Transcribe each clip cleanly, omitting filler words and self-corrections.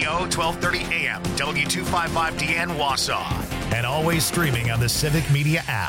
Radio 1230 AM, W255DN Wausau. And always streaming on the Civic Media app.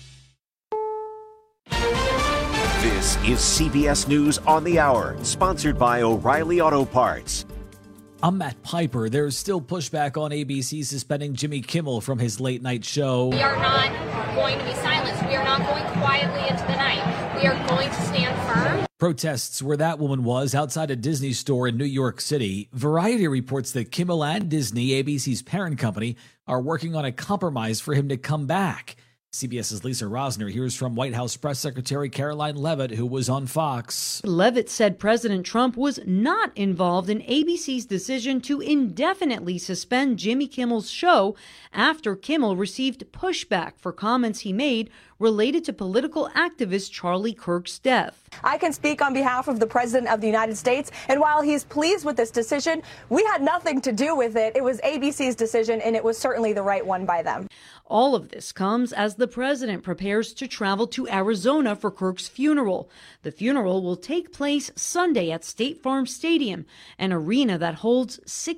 This is CBS News on the Hour, sponsored by O'Reilly Auto Parts. I'm Matt Piper. There's still pushback on ABC suspending Jimmy Kimmel from his late night show. We are not going to be silenced. We are not going quietly into the night. We are going to stand firm. Protests where that woman was outside a Disney store in New York City. Variety reports that Kimmel and Disney, ABC's parent company, are working on a compromise for him to come back. CBS's Lisa Rosner hears from White House Press Secretary Caroline Leavitt, who was on Fox. Leavitt said President Trump was not involved in ABC's decision to indefinitely suspend Jimmy Kimmel's show after Kimmel received pushback for comments he made related to political activist Charlie Kirk's death. I can speak on behalf of the President of the United States, and while he's pleased with this decision, we had nothing to do with it. It was ABC's decision, and it was certainly the right one by them. All of this comes as the president prepares to travel to Arizona for Kirk's funeral. The funeral will take place Sunday at State Farm Stadium, an arena that holds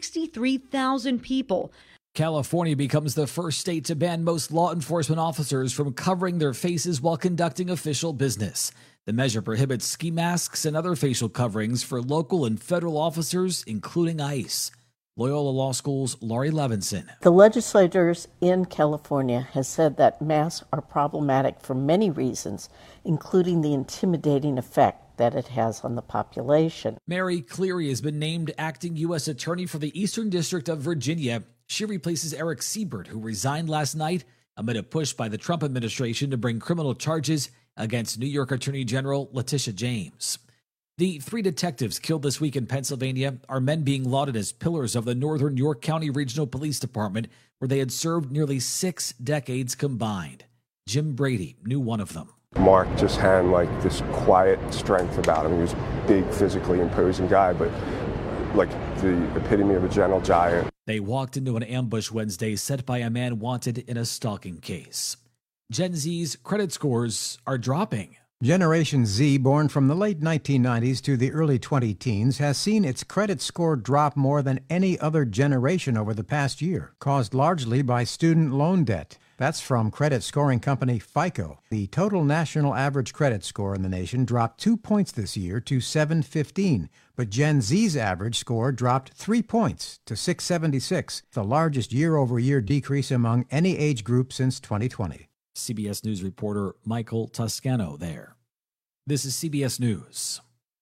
63,000 people. California becomes the first state to ban most law enforcement officers from covering their faces while conducting official business. The measure prohibits ski masks and other facial coverings for local and federal officers, including ICE. Loyola Law School's Laurie Levinson. The legislators in California has said that masks are problematic for many reasons, including the intimidating effect that it has on the population. Mary Cleary has been named acting U.S. Attorney for the Eastern District of Virginia. She replaces Eric Siebert, who resigned last night amid a push by the Trump administration to bring criminal charges against New York Attorney General Letitia James. The 3 detectives killed this week in Pennsylvania are men being lauded as pillars of the Northern York County Regional Police Department, where they had served nearly 6 decades combined. Jim Brady knew one of them. Mark just had like this quiet strength about him. He was a big, physically imposing guy, but like the epitome of a gentle giant. They walked into an ambush Wednesday set by a man wanted in a stalking case. Gen Z's credit scores are dropping. Generation Z, born from the late 1990s to the early 20-teens, has seen its credit score drop more than any other generation over the past year, caused largely by student loan debt. That's from credit scoring company FICO. The total national average credit score in the nation dropped 2 points this year to 715, but Gen Z's average score dropped 3 points to 676, the largest year-over-year decrease among any age group since 2020. CBS News reporter Michael Toscano there. This is CBS News.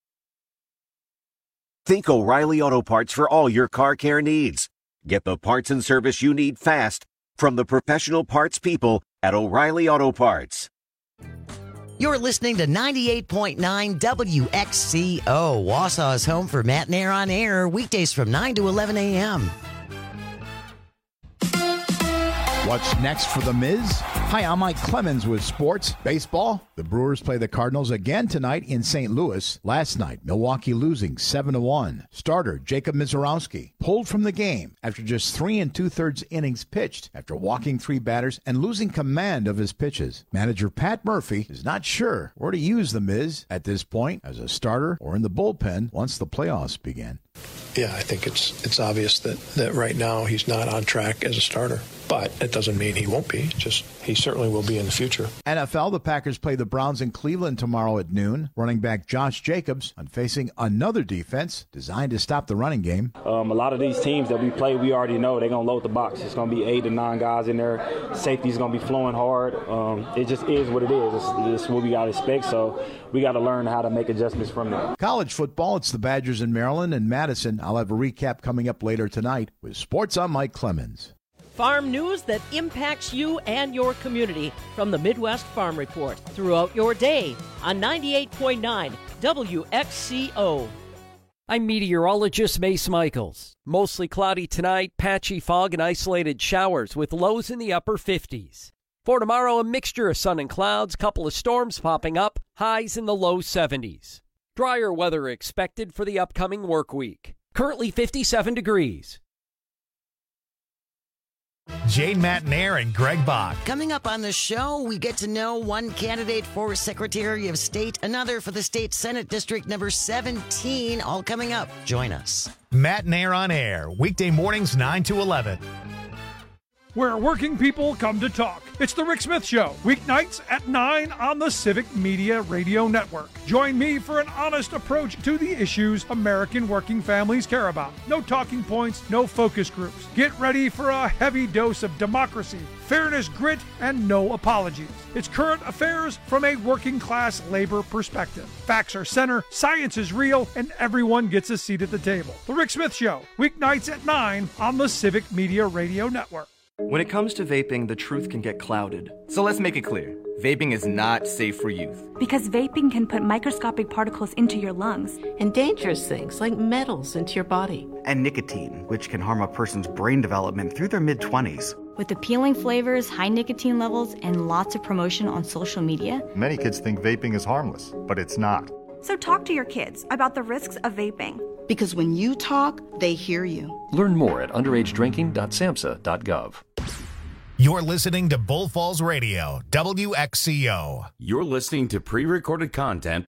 Think O'Reilly Auto Parts for all your car care needs. Get the parts and service you need fast from the professional parts people at O'Reilly Auto Parts. You're listening to 98.9 WXCO, Wausau's home for Matt and Air on Air, weekdays from 9 to 11 a.m. What's next for The Miz? Hi, I'm Mike Clemens with sports. Baseball, the Brewers play the Cardinals again tonight in St. Louis. Last night, Milwaukee losing 7-1. Starter Jacob Mizorowski pulled from the game after just 3 2/3 innings pitched after walking 3 batters and losing command of his pitches. Manager Pat Murphy is not sure where to use The Miz at this point, as a starter or in the bullpen once the playoffs begin. Yeah, I think it's obvious that right now he's not on track as a starter. But it doesn't mean he won't be. Just he certainly will be in the future. NFL, the Packers play the Browns in Cleveland tomorrow at noon. Running back Josh Jacobs on facing another defense designed to stop the running game. A lot of these teams that we play, we already know they're going to load the box. It's going to be 8 to 9 guys in there. Safety's going to be flowing hard. It just is what it is. It's what we got to expect. So we got to learn how to make adjustments from there. College football, it's the Badgers in Maryland and Madison. I'll have a recap coming up later tonight with Sports. I'm Mike Clemens. Farm news that impacts you and your community from the Midwest Farm Report throughout your day on 98.9 WXCO. I'm meteorologist Mace Michaels. Mostly cloudy tonight, patchy fog and isolated showers with lows in the upper 50s. For tomorrow, a mixture of sun and clouds, couple of storms popping up, highs in the low 70s. Drier weather expected for the upcoming work week. Currently 57 degrees. Jane Matnair and Greg Bach. Coming up on the show, we get to know one candidate for Secretary of State, another for the State Senate District number 17. All coming up. Join us. Matnair on Air, weekday mornings 9 to 11. Where working people come to talk. It's The Rick Smith Show, weeknights at 9 on the Civic Media Radio Network. Join me for an honest approach to the issues American working families care about. No talking points, no focus groups. Get ready for a heavy dose of democracy, fairness, grit, and no apologies. It's current affairs from a working class labor perspective. Facts are center, science is real, and everyone gets a seat at the table. The Rick Smith Show, weeknights at 9 on the Civic Media Radio Network. When it comes to vaping, the truth can get clouded. So let's make it clear. Vaping is not safe for youth. Because vaping can put microscopic particles into your lungs. And dangerous things like metals into your body. And nicotine, which can harm a person's brain development through their mid-20s. With appealing flavors, high nicotine levels, and lots of promotion on social media. Many kids think vaping is harmless, but it's not. So talk to your kids about the risks of vaping. Because when you talk, they hear you. Learn more at underagedrinking.samhsa.gov. You're listening to Bull Falls Radio, WXCO. You're listening to pre-recorded content.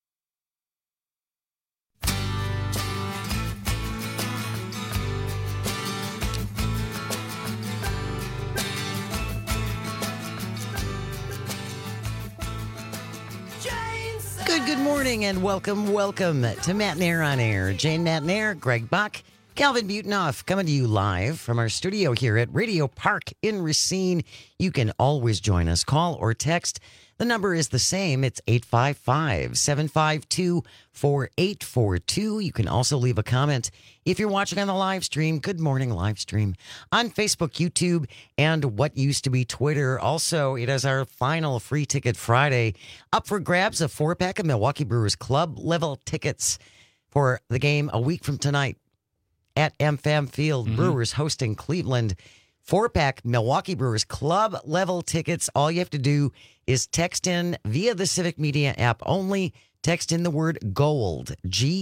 Good morning and welcome to Matnair on Air. Jane Matnair, Greg Bach, Calvin Butenoff coming to you live from our studio here at Radio Park in Racine. You can always join us. Call or text. The number is the same. It's 855-752-4842. You can also leave a comment if you're watching on the live stream. Good morning live stream on Facebook, YouTube, and what used to be Twitter. Also, it is our final Free Ticket Friday. Up for grabs, a 4-pack of Milwaukee Brewers Club level tickets for the game a week from tonight at MFAM Field. Brewers hosting Cleveland. 4-pack Milwaukee Brewers Club level tickets. All you have to do is text in via the Civic Media app only. Text in the word GOLD,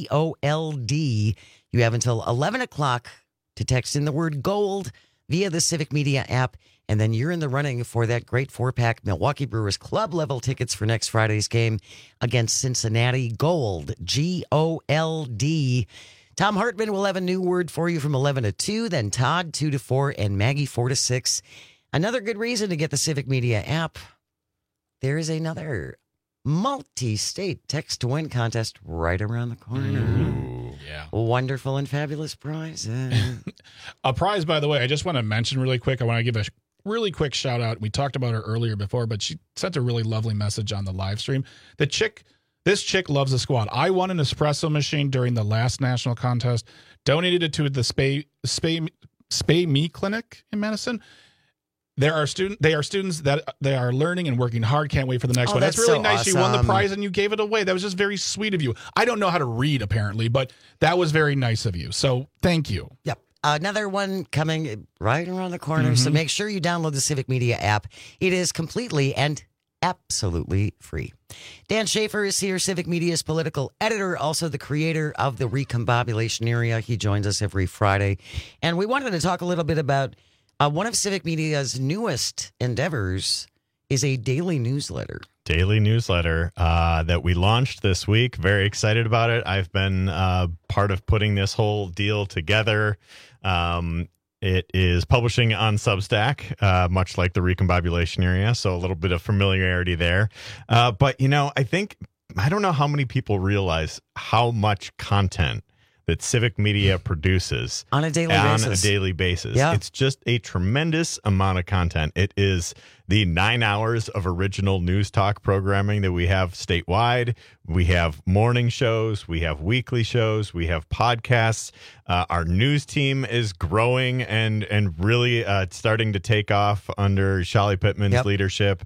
G-O-L-D. You have until 11 o'clock to text in the word GOLD via the Civic Media app, and then you're in the running for that great 4-pack Milwaukee Brewers Club level tickets for next Friday's game against Cincinnati. GOLD, G-O-L-D. Tom Hartman will have a new word for you from 11 to 2, then Todd 2 to 4, and Maggie 4 to 6. Another good reason to get the Civic Media app. There is another multi-state text-to-win contest right around the corner. Ooh, yeah. Wonderful and fabulous prizes. A prize, by the way, I just want to mention really quick. I want to give a really quick shout-out. We talked about her earlier before, but she sent a really lovely message on the live stream. This chick loves the squad. I won an espresso machine during the last national contest, donated it to the Spay Me Clinic in Madison. They are students that they are learning and working hard. Can't wait for the next one. That's really so nice. Awesome. You won the prize and you gave it away. That was just very sweet of you. I don't know how to read apparently, but that was very nice of you. So thank you. Yep. Another one coming right around the corner. So make sure you download the Civic Media app. It is completely and absolutely free. Dan Schaefer is here, Civic Media's political editor, also the creator of the Recombobulation Area. He joins us every Friday. And we wanted to talk a little bit about one of Civic Media's newest endeavors is a daily newsletter. Daily newsletter that we launched this week. Very excited about it. I've been part of putting this whole deal together. It is publishing on Substack, much like the Recombobulation Area, so a little bit of familiarity there. But, I don't know how many people realize how much content that Civic Media produces on a daily basis. Yeah. It's just a tremendous amount of content. It is the 9 hours of original news talk programming that we have statewide. We have morning shows. We have weekly shows. We have podcasts. Our news team is growing and really starting to take off under Shali Pittman's leadership.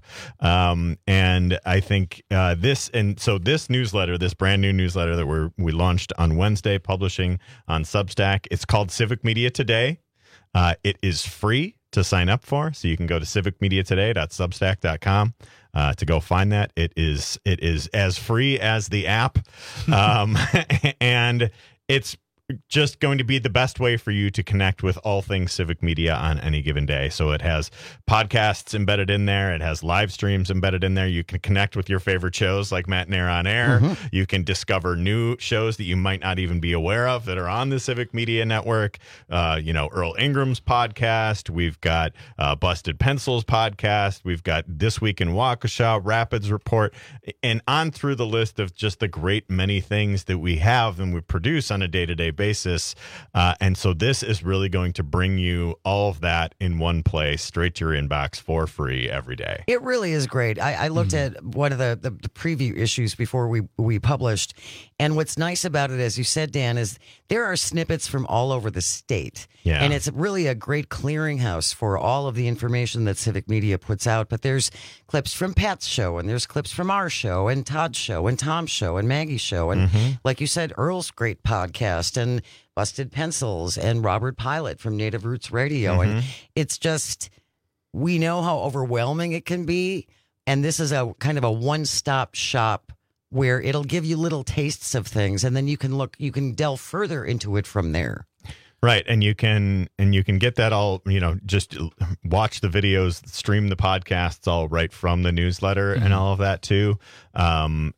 And I think this newsletter, this brand new newsletter that we launched on Wednesday, publishing on Substack, it's called Civic Media Today. It is free to sign up for, so you can go to civicmediatoday.substack.com to go find that. It is as free as the app, and it's just going to be the best way for you to connect with all things civic media on any given day. So it has podcasts embedded in there. It has live streams embedded in there. You can connect with your favorite shows like Matt and Air on Air. Mm-hmm. You can discover new shows that you might not even be aware of that are on the Civic Media Network. Earl Ingram's podcast. We've got Busted Pencils podcast. We've got This Week in Waukesha, Rapids Report, and on through the list of just the great many things that we have and we produce on a day-to-day basis. And so this is really going to bring you all of that in one place, straight to your inbox for free every day. It really is great. I looked at one of the preview issues before we published, and what's nice about it, as you said, Dan, is there are snippets from all over the state. Yeah. And it's really a great clearinghouse for all of the information that Civic Media puts out. But there's clips from Pat's show, and there's clips from our show, and Todd's show, and Tom's show, and Maggie's show, and like you said, Earl's great podcast, and Busted Pencils, and Robert Pilot from Native Roots Radio. And it's just, we know how overwhelming it can be, and this is a kind of a one-stop shop where it'll give you little tastes of things, and then you can delve further into it from there. Right, and you can get that all, just watch the videos, stream the podcasts all right from the newsletter and all of that too, and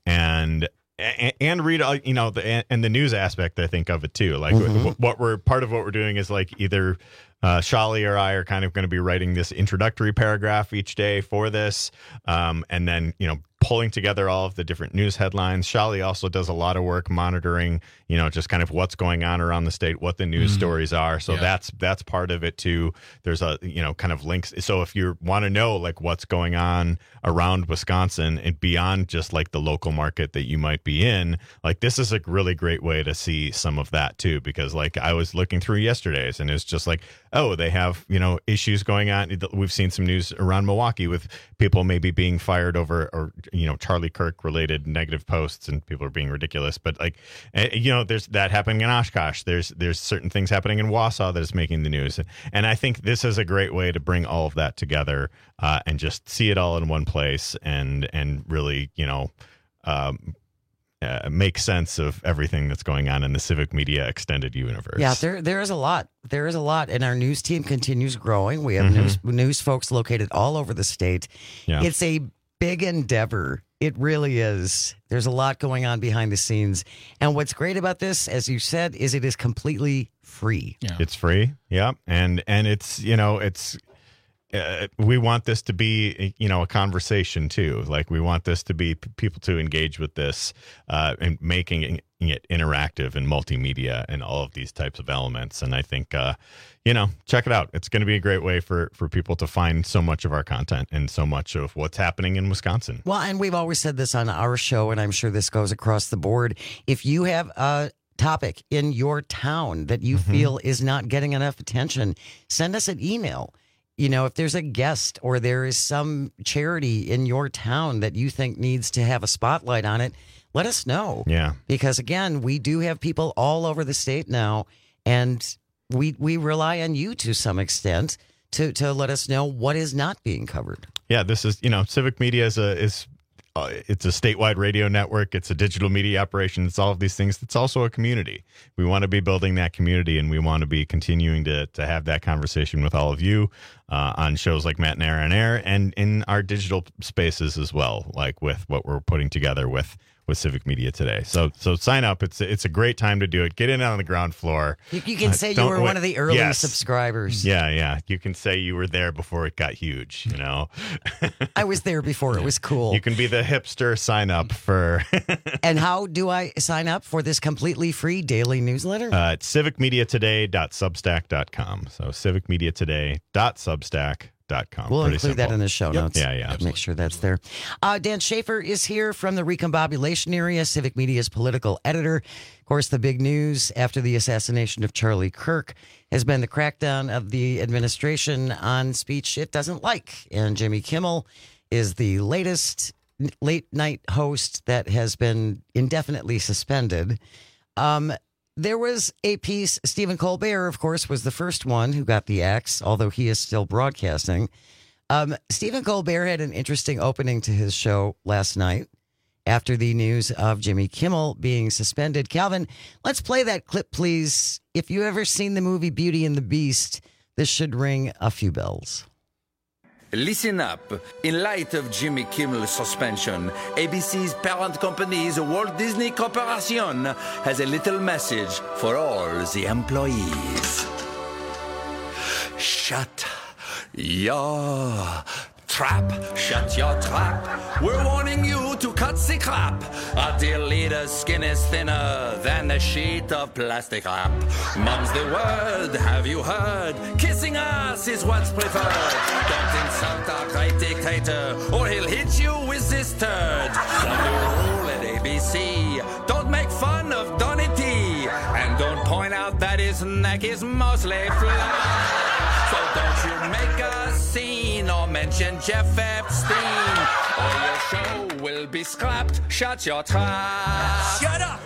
read and the news aspect, I think, of it too. Like what we're doing is like either Shali or I are kind of going to be writing this introductory paragraph each day for this, and then pulling together all of the different news headlines. Shali also does a lot of work monitoring, just kind of what's going on around the state, what the news stories are. So that's part of it too. There's a, kind of links. So if you want to know like what's going on around Wisconsin and beyond just like the local market that you might be in, like this is a really great way to see some of that too, because like I was looking through yesterday's and it's just like, oh, they have, issues going on. We've seen some news around Milwaukee with people maybe being fired over, or, Charlie Kirk related negative posts, and people are being ridiculous. But like, there's that happening in Oshkosh. There's certain things happening in Wausau that is making the news. And I think this is a great way to bring all of that together and just see it all in one place and really, make sense of everything that's going on in the Civic Media extended universe. Yeah, there is a lot. There is a lot, and our news team continues growing. We have news folks located all over the state. Yeah. It's a big endeavor. It really is. There's a lot going on behind the scenes. And what's great about this, as you said, is it is completely free. Yeah. It's free. Yeah. And it's, we want this to be, a conversation too. Like we want this to be people to engage with this and making it interactive and multimedia and all of these types of elements. And I think, check it out. It's going to be a great way for people to find so much of our content and so much of what's happening in Wisconsin. Well, and we've always said this on our show, and I'm sure this goes across the board. If you have a topic in your town that you feel is not getting enough attention, send us an email. If there's a guest or there is some charity in your town that you think needs to have a spotlight on it, let us know. Yeah. Because, again, we do have people all over the state now, and we rely on you to some extent to let us know what is not being covered. Yeah, this is, Civic Media it's a statewide radio network. It's a digital media operation. It's all of these things. It's also a community. We want to be building that community, and we want to be continuing to have that conversation with all of you on shows like Matt and Air on Air and in our digital spaces as well, like with what we're putting together with Civic Media today. So sign up. It's a great time to do it. Get in on the ground floor. You can say you were one of the early subscribers. Yeah. You can say you were there before it got huge, I was there before it was cool. You can be the hipster sign up for. And how do I sign up for this completely free daily newsletter? It's civicmediatoday.substack.com. So civicmediatoday.substack.com. We'll Pretty include simple. that in the show notes. Yeah, absolutely. Make sure that's there. Dan Schaefer is here from the Recombobulation area, Civic Media's political editor. Of course, the big news after the assassination of Charlie Kirk has been the crackdown of the administration on speech it doesn't like. And Jimmy Kimmel is the latest late-night host that has been indefinitely suspended. There was a piece, Stephen Colbert, of course, was the first one who got the axe, although he is still broadcasting. Stephen Colbert had an interesting opening to his show last night, after the news of Jimmy Kimmel being suspended. Calvin, let's play that clip, please. If you've ever seen the movie Beauty and the Beast, this should ring a few bells. Listen up. In light of Jimmy Kimmel's suspension, ABC's parent company, the Walt Disney Corporation, has a little message for all the employees. Shut your trap. Shut your trap. We're warning you to cut the crap. Our dear leader's skin is thinner than a sheet of plastic wrap. Mom's the word, have you heard? Kissing us is what's preferred. Don't insult our great dictator, or he'll hit you with this turd. The rule at ABC, don't make fun of Donny T, and don't point out that his neck is mostly flat. So don't you make a scene or mention Jeff Epstein, or your show will be scrapped. Shut your trap. Shut up.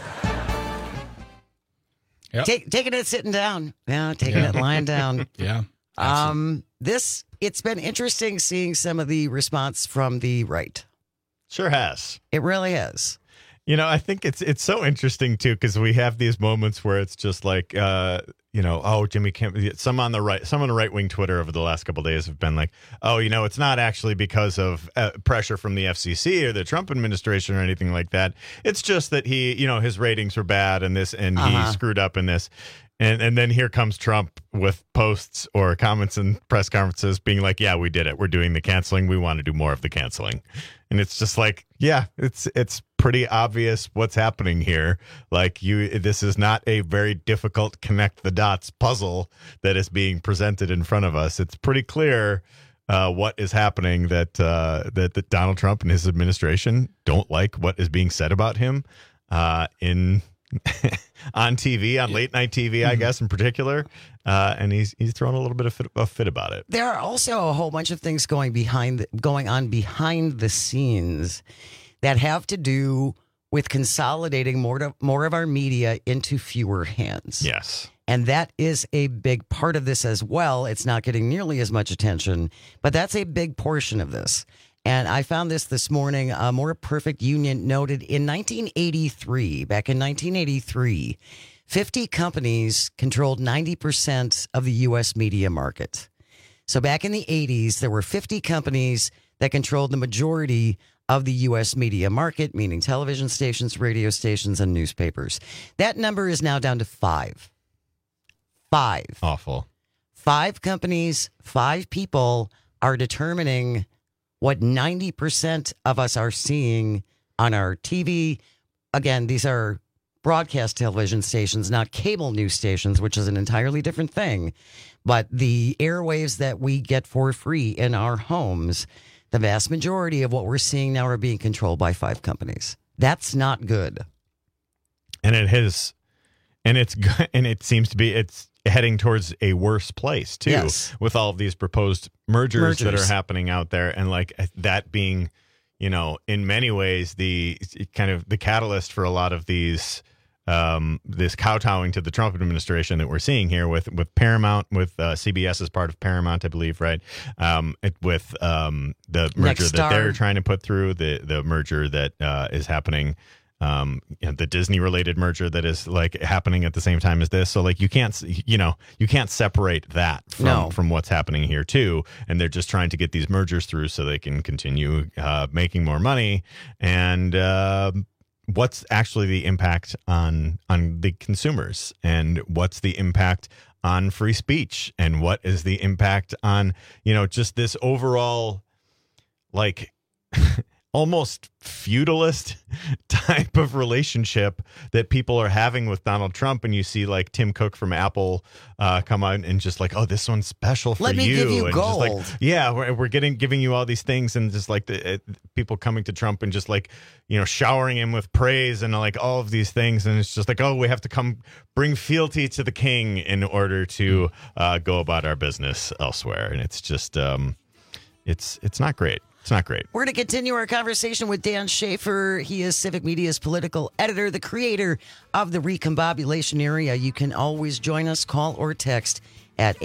Yep. Taking it sitting down. Yeah, taking it lying down. Yeah. It's been interesting seeing some of the response from the right. Sure has. It really has. You know, I think it's so interesting too, because we have these moments where it's just like, Jimmy Kimmel. Some on the right wing Twitter over the last couple of days have been like, it's not actually because of pressure from the FCC or the Trump administration or anything like that. It's just that he, his ratings were bad and he screwed up in this. And then here comes Trump with posts or comments in press conferences being like, yeah, we did it. We're doing the canceling. We want to do more of the canceling. And it's just like, yeah, it's pretty obvious what's happening here. Like this is not a very difficult connect the dots puzzle that is being presented in front of us. It's pretty clear what is happening, that Donald Trump and his administration don't like what is being said about him on TV, on late night TV, I guess in particular, and he's thrown a little bit of a fit about it. There are also a whole bunch of things going on behind the scenes that have to do with consolidating more of our media into fewer hands. Yes. And that is a big part of this as well. It's not getting nearly as much attention, but that's a big portion of this. And I found this morning. More Perfect Union noted in 1983, back in 1983, 50 companies controlled 90% of the U.S. media market. So back in the 80s, there were 50 companies that controlled the majority of the U.S. media market, meaning television stations, radio stations, and newspapers. That number is now down to 5. 5. Awful. 5 companies, 5 people are determining what 90% of us are seeing on our TV. Again, these are broadcast television stations, not cable news stations, which is an entirely different thing. But the airwaves that we get for free in our homes, the vast majority of what we're seeing now are being controlled by 5 companies. That's not good. And it seems to be, it's heading towards a worse place too, yes, with all of these proposed mergers that are happening out there, and like that being, in many ways the kind of the catalyst for a lot of these this kowtowing to the Trump administration that we're seeing here with Paramount, with CBS as part of Paramount, I believe, right? With the merger that they're trying to put through, the merger that is happening. The Disney related merger that is like happening at the same time as this. So like you can't separate that from what's happening here too. And they're just trying to get these mergers through so they can continue making more money. And what's actually the impact on the consumers, and what's the impact on free speech, and what is the impact on, just this overall like almost feudalist type of relationship that people are having with Donald Trump. And you see like Tim Cook from Apple come out and just like, oh, this one's special for you. Let me give you and gold. Just like, yeah, we're giving you all these things, and just like people coming to Trump and just like, showering him with praise and like all of these things. And it's just like, oh, we have to come bring fealty to the king in order to go about our business elsewhere. And it's just, it's not great. It's not great. We're going to continue our conversation with Dan Schaefer. He is Civic Media's political editor, the creator of the Recombobulation Area. You can always join us, call or text at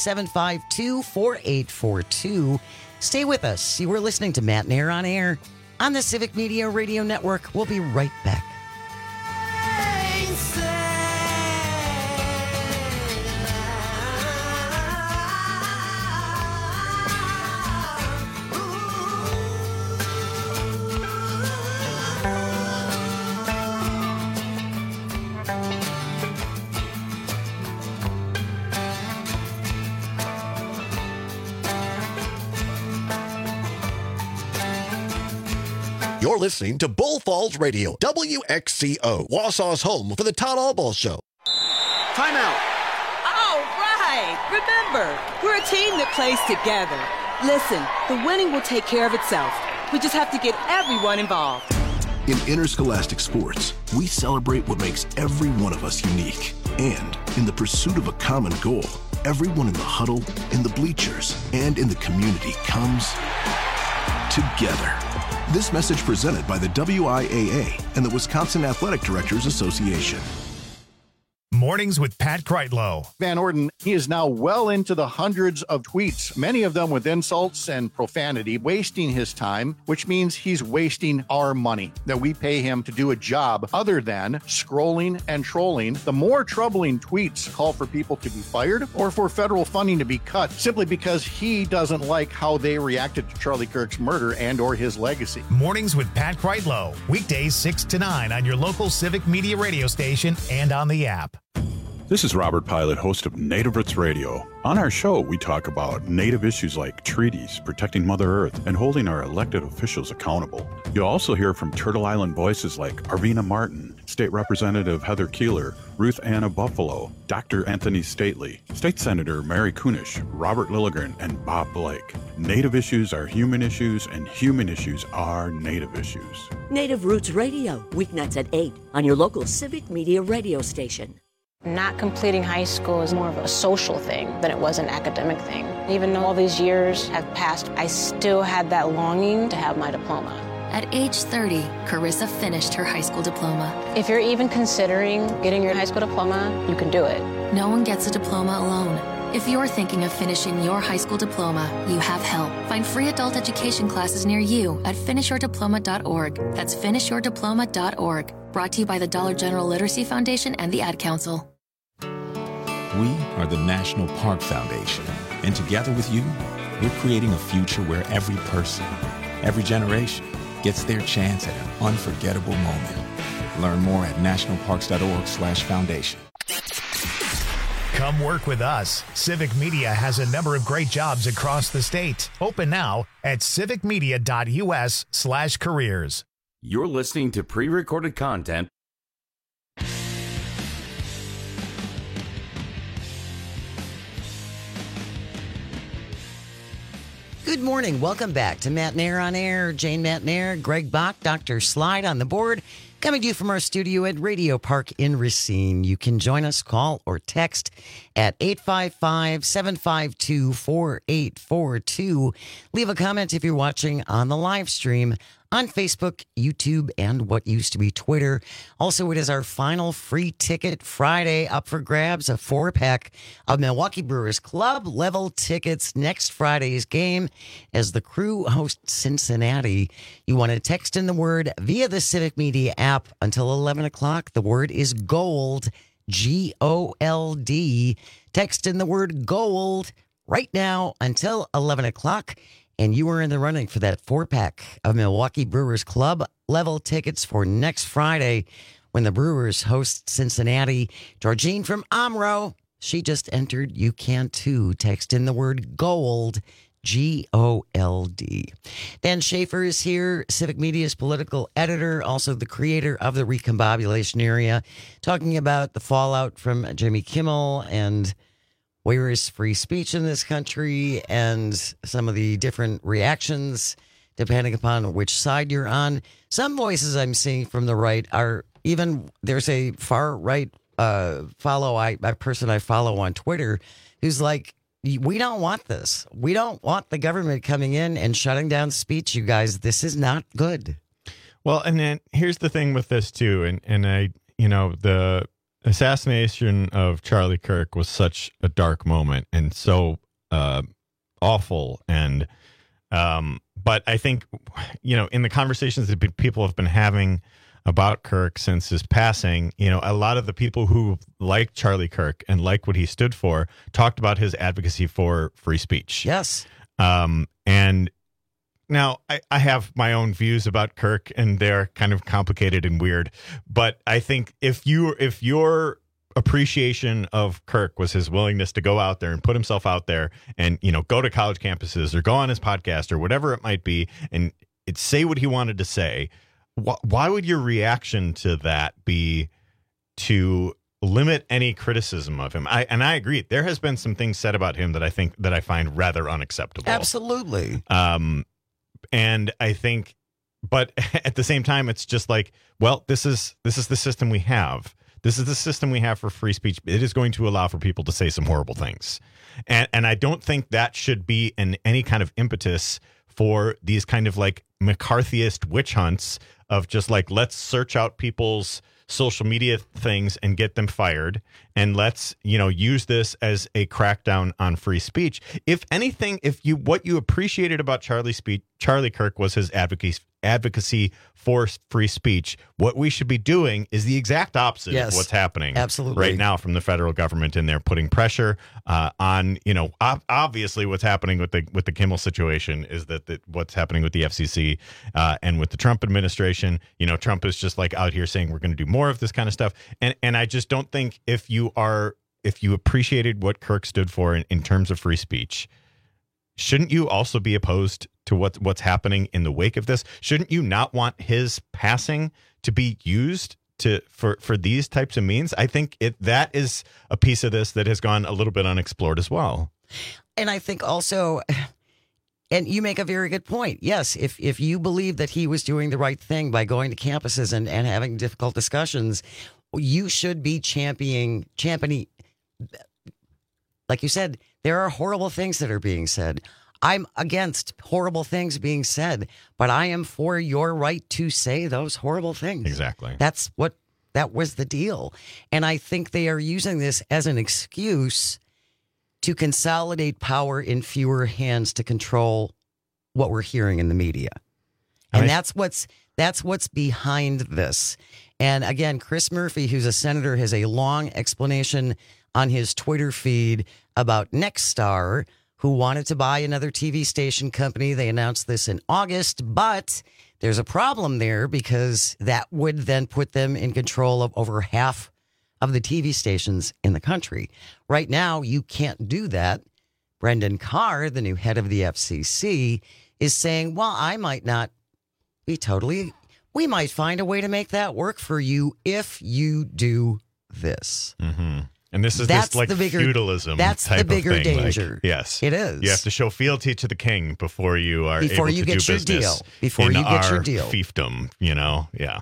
855-752-4842. Stay with us. You were listening to Matt and Air on Air on the Civic Media Radio Network. We'll be right back. You're listening to Bull Falls Radio, WXCO, Wausau's home for the Todd Allball Show. Timeout. All right. Remember, we're a team that plays together. Listen, the winning will take care of itself. We just have to get everyone involved. In interscholastic sports, we celebrate what makes every one of us unique. And in the pursuit of a common goal, everyone in the huddle, in the bleachers, and in the community comes together. This message presented by the WIAA and the Wisconsin Athletic Directors Association. Mornings with Pat Kreitlow. Van Orden, he is now well into the hundreds of tweets, many of them with insults and profanity, wasting his time, which means he's wasting our money that we pay him to do a job other than scrolling and trolling. The more troubling tweets call for people to be fired or for federal funding to be cut simply because he doesn't like how they reacted to Charlie Kirk's murder and or his legacy. Mornings with Pat Kreitlow. Weekdays 6 to 9 on your local Civic Media radio station and on the app. This is Robert Pilot, host of Native Roots Radio. On our show, we talk about Native issues like treaties, protecting Mother Earth, and holding our elected officials accountable. You'll also hear from Turtle Island voices like Arvina Martin, State Representative Heather Keeler, Ruth Anna Buffalo, Dr. Anthony Stately, State Senator Mary Kunish, Robert Lilligren, and Bob Blake. Native issues are human issues, and human issues are Native issues. Native Roots Radio, weeknights at 8 on your local Civic Media radio station. Not completing high school is more of a social thing than it was an academic thing. Even though all these years have passed, I still had that longing to have my diploma. At age 30, Carissa finished her high school diploma. If you're even considering getting your high school diploma, you can do it. No one gets a diploma alone. If you're thinking of finishing your high school diploma, you have help. Find free adult education classes near you at finishyourdiploma.org. That's finishyourdiploma.org. Brought to you by the Dollar General Literacy Foundation and the Ad Council. We are the National Park Foundation, and together with you, we're creating a future where every person, every generation, gets their chance at an unforgettable moment. Learn more at nationalparks.org/foundation. Come work with us. Civic Media has a number of great jobs across the state. Open now at civicmedia.us/careers. You're listening to pre-recorded content. Good morning. Welcome back to Matt Nair on Air. Jane Matt Nair, Greg Bach, Dr. Slide on the board. Coming to you from our studio at Radio Park in Racine. You can join us, call or text at 855-752-4842. Leave a comment if you're watching on the live stream on Facebook, YouTube, and what used to be Twitter. Also, it is our final free ticket Friday up for grabs, a 4-pack of Milwaukee Brewers Club level tickets next Friday's game as the Crew hosts Cincinnati. You want to text in the word via the Civic Media app until 11 o'clock. The word is GOLD, GOLD. Text in the word GOLD right now until 11 o'clock. And you are in the running for that 4-pack of Milwaukee Brewers Club level tickets for next Friday when the Brewers host Cincinnati. Georgine from Omro, she just entered. You can too. Text in the word GOLD, GOLD. Dan Schaefer is here, Civic Media's political editor, also the creator of the Recombobulation Area, talking about the fallout from Jimmy Kimmel and where is free speech in this country and some of the different reactions depending upon which side you're on. Some voices I'm seeing from the right are even, there's a far right a person I follow on Twitter who's like, we don't want this. We don't want the government coming in and shutting down speech, you guys. This is not good. Well, and then here's the thing with this too. And I, the assassination of Charlie Kirk was such a dark moment and so awful. And But I think, in the conversations that people have been having about Kirk since his passing, a lot of the people who like Charlie Kirk and like what he stood for talked about his advocacy for free speech. Yes. And now I have my own views about Kirk, and they're kind of complicated and weird. But I think if your appreciation of Kirk was his willingness to go out there and put himself out there and, go to college campuses or go on his podcast or whatever it might be and say what he wanted to say, why would your reaction to that be to limit any criticism of him? I agree. There has been some things said about him that I find rather unacceptable. Absolutely. And I think, but at the same time, it's just like, well, this is the system we have. This is the system we have for free speech. It is going to allow for people to say some horrible things. And I don't think that should be any kind of impetus for these kind of like McCarthyist witch hunts of just like, let's search out people's social media things and get them fired. And let's, use this as a crackdown on free speech. If anything, what you appreciated about Charlie Kirk was his advocacy for free speech, what we should be doing is the exact opposite of what's happening right now from the federal government. And they're putting pressure on, obviously what's happening with the Kimmel situation is that what's happening with the FCC and with the Trump administration. Trump is just like out here saying we're going to do more of this kind of stuff. And I just don't think if you appreciated what Kirk stood for in terms of free speech, shouldn't you also be opposed to what's happening in the wake of this? Shouldn't you not want his passing to be used for these types of means? I think that is a piece of this that has gone a little bit unexplored as well. And I think also, and you make a very good point. Yes, if you believe that he was doing the right thing by going to campuses and having difficult discussions, you should be championing. Like you said, there are horrible things that are being said. I'm against horrible things being said, but I am for your right to say those horrible things. Exactly. That was the deal. And I think they are using this as an excuse to consolidate power in fewer hands to control what we're hearing in the media. And that's what's behind this. And again, Chris Murphy, who's a senator, has a long explanation on his Twitter feed about Nexstar, who wanted to buy another TV station company. They announced this in August, but there's a problem there because that would then put them in control of over half of the TV stations in the country. Right now, you can't do that. Brendan Carr, the new head of the FCC, is saying, well, I might not be we might find a way to make that work for you if you do this. Mm-hmm. And this is this like feudalism. That's type the bigger of thing. danger. Like, yes, it is. You have to show fealty to the king before you are able to do business. Before you get your deal. Fiefdom, yeah.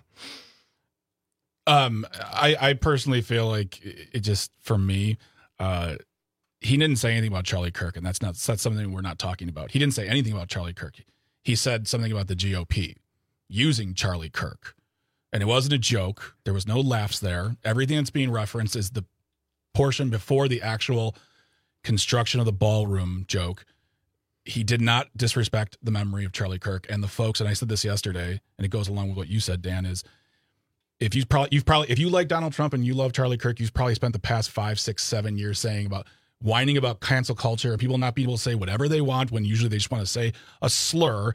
I personally feel like it just, for me, he didn't say anything about Charlie Kirk, and that's something we're not talking about. He didn't say anything about Charlie Kirk. He said something about the GOP using Charlie Kirk, and it wasn't a joke. There was no laughs there. Everything that's being referenced is the portion before the actual construction of the ballroom joke. He did not disrespect the memory of Charlie Kirk, and the folks, and I said this yesterday, and it goes along with what you said, Dan, is if you like Donald Trump and you love Charlie Kirk, you've probably spent the past 5, 6, 7 years whining about cancel culture and people not being able to say whatever they want when usually they just want to say a slur.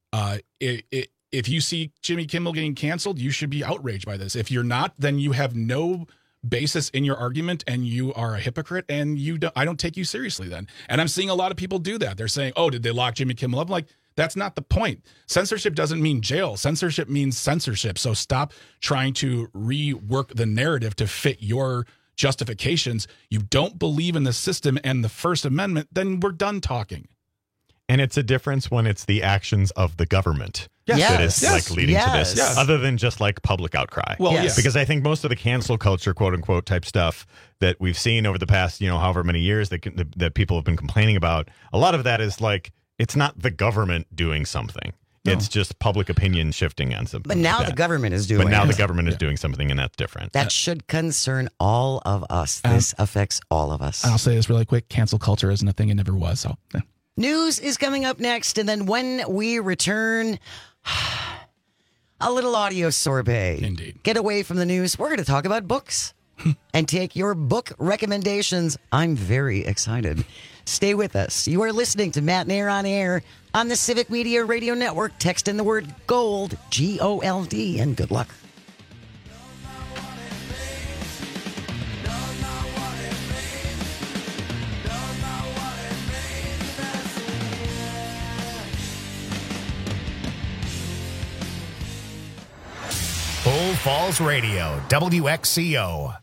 If you see Jimmy Kimmel getting canceled, you should be outraged by this. If you're not, then you have no basis in your argument and you are a hypocrite and I don't take you seriously then. And I'm seeing a lot of people do that. They're saying, oh, did they lock Jimmy Kimmel up? I'm like, that's not the point. Censorship doesn't mean jail. Censorship means censorship. So stop trying to rework the narrative to fit your justifications. You don't believe in the system and the First Amendment, then we're done talking. And it's a difference when it's the actions of the government that is like leading to this, other than just like public outcry. Well, because I think most of the cancel culture, quote unquote, type stuff that we've seen over the past, however many years that people have been complaining about, a lot of that is like, it's not the government doing something. No. It's just public opinion shifting on something. But now the government is doing something, and that's different. That should concern all of us. This affects all of us. I'll say this really quick. Cancel culture isn't a thing. It never was. So, yeah. News is coming up next, and then when we return, a little audio sorbet. Indeed. Get away from the news. We're going to talk about books and take your book recommendations. I'm very excited. Stay with us. You are listening to Matt Nair on Air on the Civic Media Radio Network. Text in the word GOLD, G-O-L-D, and good luck. Bull Falls Radio, WXCO.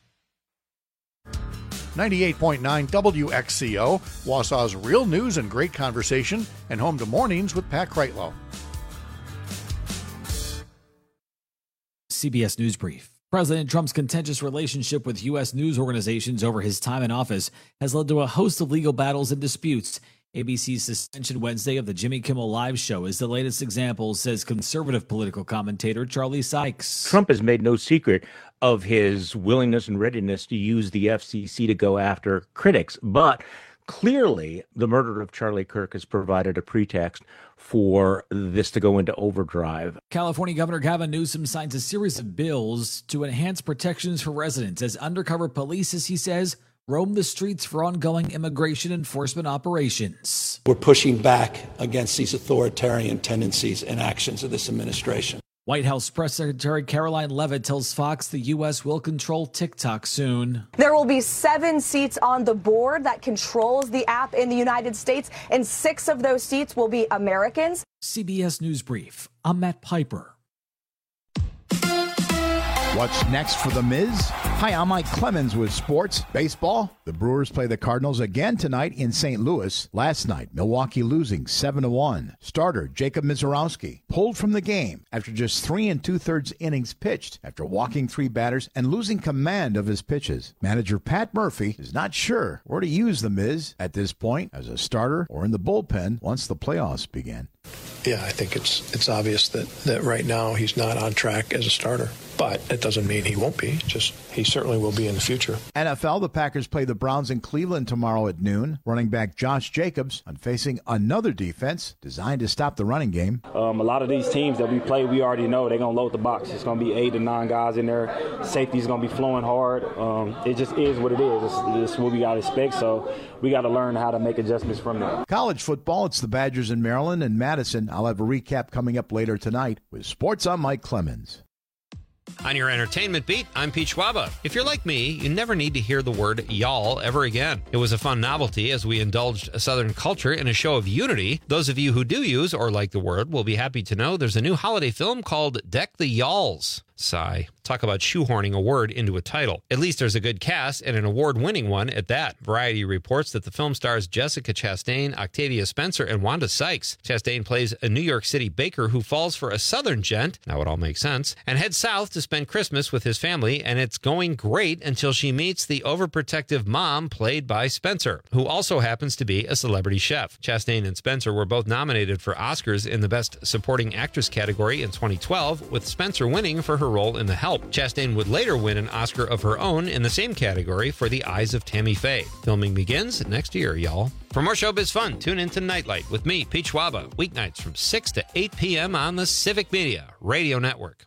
98.9 WXCO, Wausau's real news and great conversation, and home to mornings with Pat Kreitlow. CBS News Brief. President Trump's contentious relationship with U.S. news organizations over his time in office has led to a host of legal battles and disputes. ABC's suspension Wednesday of the Jimmy Kimmel Live show is the latest example, says conservative political commentator Charlie Sykes. Trump has made no secret of his willingness and readiness to use the FCC to go after critics, but clearly the murder of Charlie Kirk has provided a pretext for this to go into overdrive. California Governor Gavin Newsom signs a series of bills to enhance protections for residents as undercover police, as he says, roam the streets for ongoing immigration enforcement operations. We're pushing back against these authoritarian tendencies and actions of this administration. White House Press Secretary Caroline Leavitt tells Fox the U.S. will control TikTok soon. There will be 7 seats on the board that controls the app in the United States, and 6 of those seats will be Americans. CBS News Brief. I'm Matt Piper. What's next for The Miz? Hi, I'm Mike Clemens with sports. Baseball. The Brewers play the Cardinals again tonight in St. Louis. Last night, Milwaukee losing 7-1. Starter Jacob Mizorowski pulled from the game after just 3 2/3 innings pitched after walking 3 batters and losing command of his pitches. Manager Pat Murphy is not sure where to use The Miz at this point, as a starter or in the bullpen once the playoffs begin. Yeah, I think it's obvious that right now he's not on track as a starter. But it doesn't mean he won't be. Just he certainly will be in the future. NFL, the Packers play the Browns in Cleveland tomorrow at noon. Running back Josh Jacobs on facing another defense designed to stop the running game. A lot of these teams that we play, we already know they're going to load the box. It's going to be 8 to 9 guys in there. Safety's going to be flowing hard. It just is what it is. It's what we got to expect. So we got to learn how to make adjustments from that. College football, it's the Badgers in Maryland and Madison. I'll have a recap coming up later tonight. With sports, I'm Mike Clemens. On your entertainment beat, I'm Pete Schwaba. If you're like me, you never need to hear the word y'all ever again. It was a fun novelty as we indulged a Southern culture in a show of unity. Those of you who do use or like the word will be happy to know there's a new holiday film called Deck the Y'alls. Sigh. Talk about shoehorning a word into a title. At least there's a good cast and an award-winning one at that. Variety reports that the film stars Jessica Chastain, Octavia Spencer, and Wanda Sykes. Chastain plays a New York City baker who falls for a Southern gent, now it all makes sense, and heads south to spend Christmas with his family, and it's going great until she meets the overprotective mom played by Spencer, who also happens to be a celebrity chef. Chastain and Spencer were both nominated for Oscars in the Best Supporting Actress category in 2012, with Spencer winning for her role in The Help. Chastain would later win an Oscar of her own in the same category for The Eyes of Tammy Faye. Filming begins next year, y'all. For more showbiz fun, tune into Nightlight with me, Pete Schwaba, weeknights from 6 to 8 p.m. on the Civic Media Radio Network.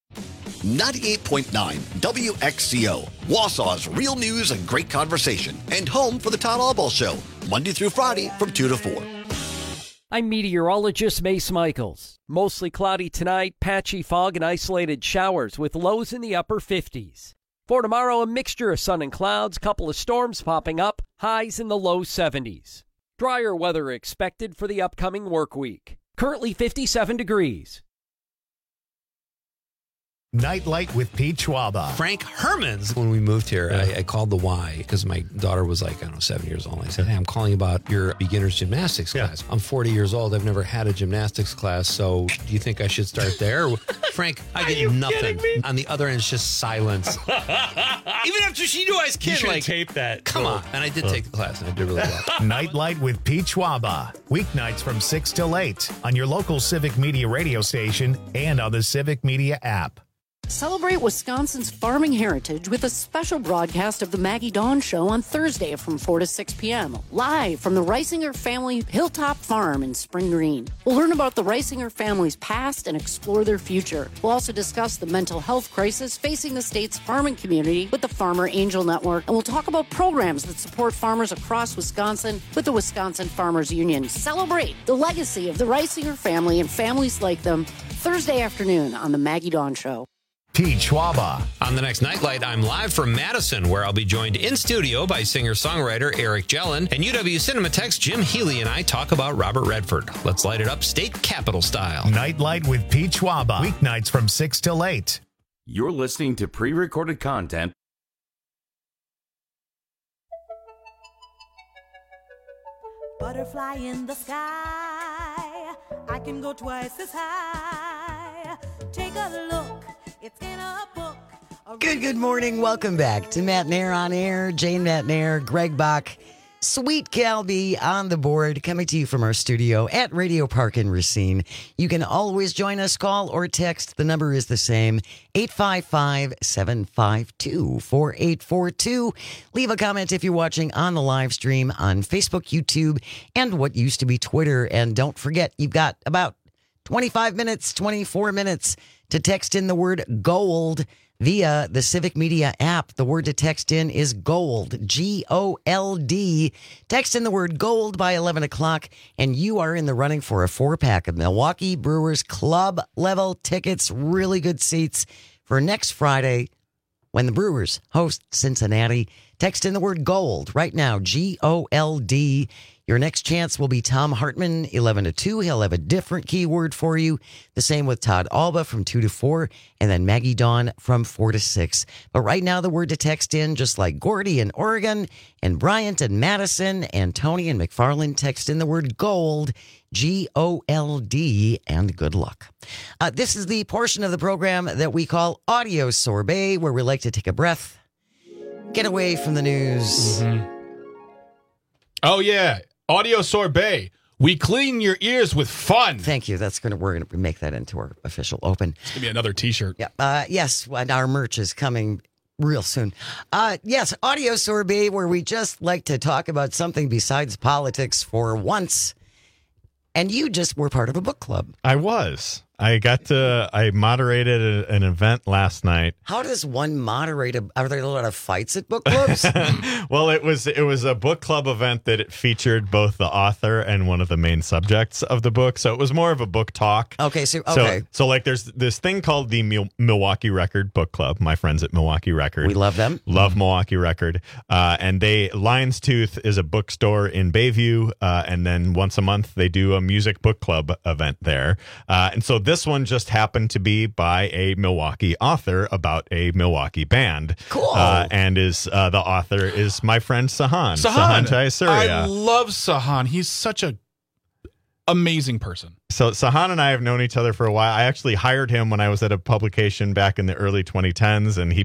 98.9 WXCO, Wausau's real news and great conversation, and home for the Todd Albaugh Show, Monday through Friday from 2 to 4. I'm meteorologist Mace Michaels. Mostly cloudy tonight, patchy fog and isolated showers with lows in the upper 50s. For tomorrow, a mixture of sun and clouds, couple of storms popping up, highs in the low 70s. Drier weather expected for the upcoming work week. Currently 57 degrees. Nightlight with Pete Schwaba. Frank Hermans. When we moved here, I called the Y because my daughter was like, 7 years old. I said, hey, I'm calling about your beginner's gymnastics class. I'm 40 years old. I've never had a gymnastics class. So do you think I should start there? Frank, I get nothing. On the other end, it's just silence. Even after she knew I was kidding. You should tape that. Come on. And I did take the class and I did really well. Nightlight with Pete Schwaba. Weeknights from 6 till 8 on your local Civic Media radio station and on the Civic Media app. Celebrate Wisconsin's farming heritage with a special broadcast of the Maggie Dawn Show on Thursday from 4 to 6 p.m. live from the Reisinger family Hilltop Farm in Spring Green. We'll learn about the Reisinger family's past and explore their future. We'll also discuss the mental health crisis facing the state's farming community with the Farmer Angel Network, and we'll talk about programs that support farmers across Wisconsin with the Wisconsin Farmers Union. Celebrate the legacy of the Reisinger family and families like them Thursday afternoon on the Maggie Dawn Show. Pete Schwaba. On the next Nightlight, I'm live from Madison, where I'll be joined in studio by singer-songwriter Eric Jellin, and UW Cinematheque's Jim Healy and I talk about Robert Redford. Let's light it up state capitol style. Nightlight with Pete Schwaba. Weeknights from 6 till 8. You're listening to pre-recorded content. Butterfly in the sky, I can go twice as high. Take a look, it's in a book. Good morning. Welcome back to Matt Nair on Air. Jane Matt Nair, Greg Bach, Sweet Calby on the board, coming to you from our studio at Radio Park in Racine. You can always join us, call or text. The number is the same, 855-752-4842. Leave a comment if you're watching on the live stream on Facebook, YouTube, and what used to be Twitter. And don't forget, you've got about 24 minutes to text in the word GOLD via the Civic Media app. The word to text in is GOLD, G-O-L-D. Text in the word GOLD by 11 o'clock, and you are in the running for a 4-pack of Milwaukee Brewers Club level tickets. Really good seats for next Friday when the Brewers host Cincinnati. Text in the word GOLD right now, G-O-L-D. Your next chance will be Tom Hartman, 11 to 2. He'll have a different keyword for you. The same with Todd Alba from 2 to 4, and then Maggie Dawn from 4 to 6. But right now, the word to text in, just like Gordy in Oregon, and Bryant and Madison, and Tony and McFarland, text in the word GOLD, G-O-L-D, and good luck. This is the portion of the program that we call Audio Sorbet, where we like to take a breath, get away from the news. Mm-hmm. Oh, yeah. Audio Sorbet. We clean your ears with fun. Thank you. We're gonna make that into our official open. It's gonna be another T-shirt. Yeah. Yes, and our merch is coming real soon. Yes, Audio Sorbet, where we just like to talk about something besides politics for once. And you just were part of a book club. I was. I moderated an event last night. How does one moderate? Are there a lot of fights at book clubs? Well, it was a book club event that it featured both the author and one of the main subjects of the book. So it was more of a book talk. Okay. So like there's this thing called the Milwaukee Record Book Club. My friends at Milwaukee Record. We love them. Love Milwaukee Record. And Lion's Tooth is a bookstore in Bayview. And then once a month they do a music book club event there. And so this one just happened to be by a Milwaukee author about a Milwaukee band. Cool. And the author is my friend Sahan Jayasuriya. I love Sahan. He's such a amazing person. So Sahan and I have known each other for a while. I actually hired him when I was at a publication back in the early 2010s, and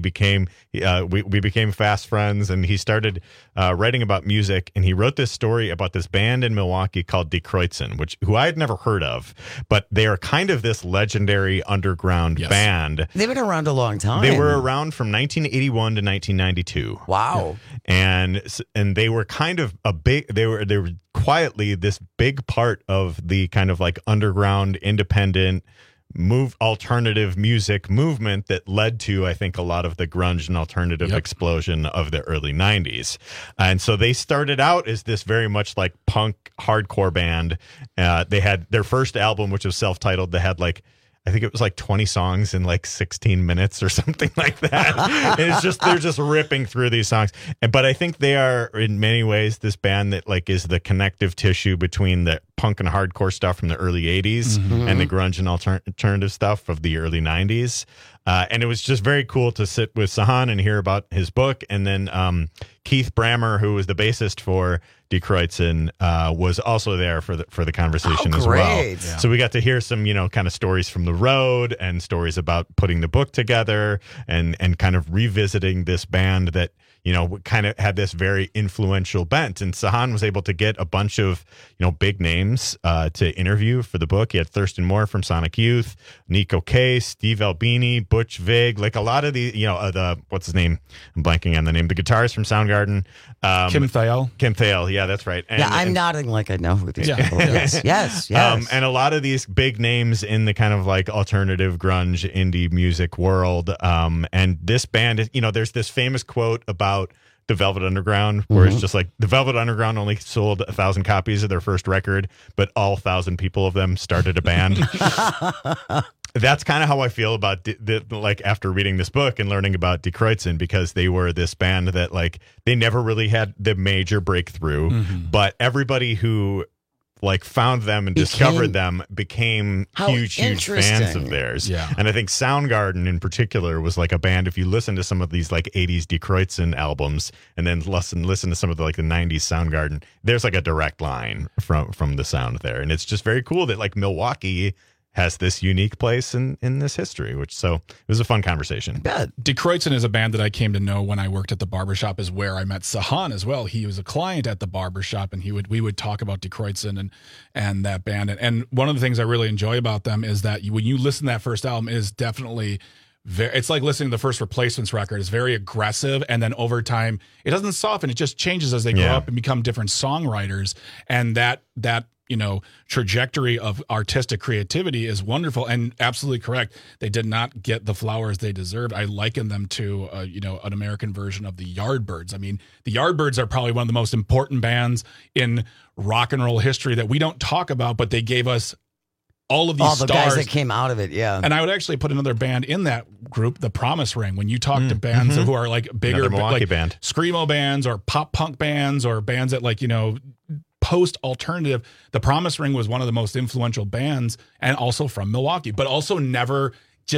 we became fast friends. And he started writing about music, and he wrote this story about this band in Milwaukee called Die Kreuzen, who I had never heard of, but they are kind of this legendary underground band. They've been around a long time. They were around from 1981 to 1992. Wow. And they were kind of they were quietly this big part of the kind of like underground independent alternative music movement that led to, I think, a lot of the grunge and alternative explosion of the early 90s. And so they started out as this very much like punk hardcore band. They had their first album, which was self-titled. They had I think it was 20 songs in 16 minutes or something like that. And they're just ripping through these songs. But I think they are in many ways this band that is the connective tissue between the punk and hardcore stuff from the early 80s and the grunge and alternative stuff of the early 90s. And it was just very cool to sit with Sahan and hear about his book. And then Keith Brammer, who was the bassist for Die Kreuzen, was also there for the conversation as well. Yeah. So we got to hear some, kind of stories from the road and stories about putting the book together and kind of revisiting this band that, kind of had this very influential bent. And Sahan was able to get a bunch of, big names to interview for the book. He had Thurston Moore from Sonic Youth, Nico Case, Steve Albini, Butch Vig, like a lot of the, what's his name? I'm blanking on the name. The guitarist from Soundgarden. Kim Thayil. Kim Thayil. Yeah, that's right. And, I'm nodding like I know who these people are. Yes. And a lot of these big names in the kind of like alternative grunge indie music world. And this band, there's this famous quote about the Velvet Underground, where it's just like the Velvet Underground only sold 1,000 copies of their first record, but all 1,000 people of them started a band. That's kind of how I feel about like after reading this book and learning about Die Kreuzen, because they were this band that like they never really had the major breakthrough, but everybody who like found them and discovered them became huge fans of theirs. Yeah. And I think Soundgarden in particular was like a band, if you listen to some of these like 80s Die Kreuzen albums and then listen to some of the like the 90s Soundgarden, there's like a direct line from the sound there. And it's just very cool that like Milwaukee has this unique place in this history, so it was a fun conversation. Die Kreuzen is a band that I came to know when I worked at the barbershop, is where I met Sahan as well. He was a client at the barbershop, and we would talk about Die Kreuzen and that band. And one of the things I really enjoy about them is that when you listen to that first album, it is definitely it's like listening to the first Replacements record. It's very aggressive, and then over time, it doesn't soften. It just changes as they grow up and become different songwriters. And that trajectory of artistic creativity is wonderful and absolutely correct. They did not get the flowers they deserved. I liken them to, an American version of the Yardbirds. I mean, the Yardbirds are probably one of the most important bands in rock and roll history that we don't talk about, but they gave us all of these all the stars guys that came out of it, yeah. And I would actually put another band in that group, the Promise Ring. When you talk to bands who are like bigger, another Milwaukee like band, screamo bands or pop punk bands or bands that like post-alternative, the Promise Ring was one of the most influential bands, and also from Milwaukee, but also never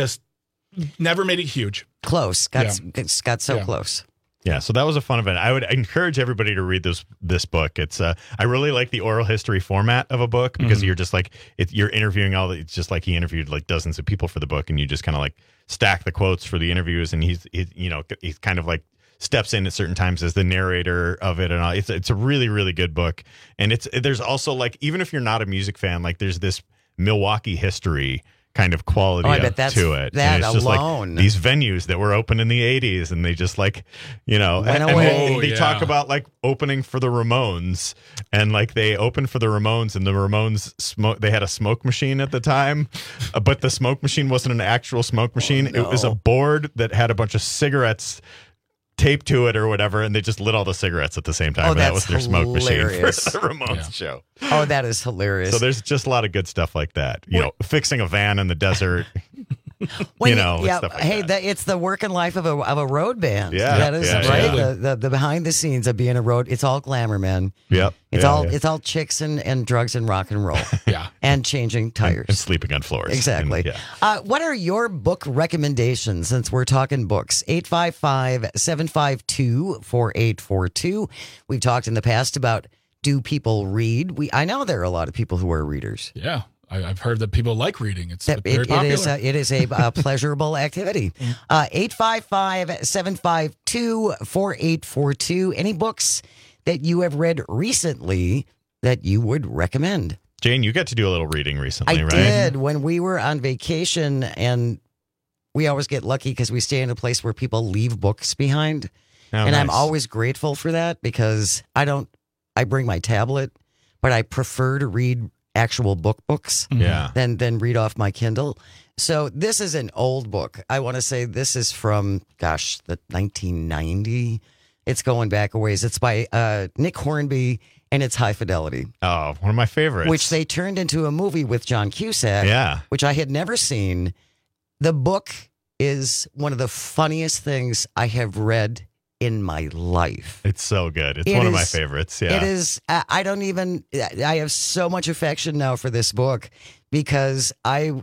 made it huge. Close. Got so close. Yeah, so that was a fun event. I would encourage everybody to read this book. It's I really like the oral history format of a book, because you're just like you're interviewing it's just like he interviewed like dozens of people for the book, and you just kind of like stack the quotes for the interviews, and he's kind of like steps in at certain times as the narrator of it, and all. It's a really, really good book. And there's also like, even if you're not a music fan, like there's this Milwaukee history kind of quality to it. That and it's just alone. like these venues that were open in the 80s, and they just like, they talk about like opening for the Ramones, and like they opened for the Ramones, and the Ramones they had a smoke machine at the time, but the smoke machine wasn't an actual smoke machine. It was a board that had a bunch of cigarettes taped to it or whatever, and they just lit all the cigarettes at the same time. Oh, and that was that's their smoke machine for hilarious. the Ramones show. Oh, that is hilarious. So there's just a lot of good stuff like that. Fixing a van in the desert. Stuff like that. It's the working life of a road band. Yeah, that is right. Yeah. The behind the scenes of being a road. It's all glamour, man. Yep. It's all chicks and drugs and rock and roll. Yeah. And changing tires and sleeping on floors. Exactly. And, what are your book recommendations, since we're talking books? 855-752-4842. We've talked in the past about, do people read? I know there are a lot of people who are readers. Yeah. I've heard that people like reading. It's very popular. It is a pleasurable activity. 855-752-4842. Any books that you have read recently that you would recommend? Jane, you got to do a little reading recently, right? I did when we were on vacation, and we always get lucky because we stay in a place where people leave books behind. And I'm always grateful for that, because I bring my tablet, but I prefer to read actual books than read off my Kindle. So this is an old book. I want to say this is from, the 1990. It's going back a ways. It's by Nick Hornby, and it's High Fidelity. Oh, one of my favorites. Which they turned into a movie with John Cusack, which I had never seen. The book is one of the funniest things I have read in my life. It's so good. It's one of my favorites. Yeah. It is. I have so much affection now for this book, because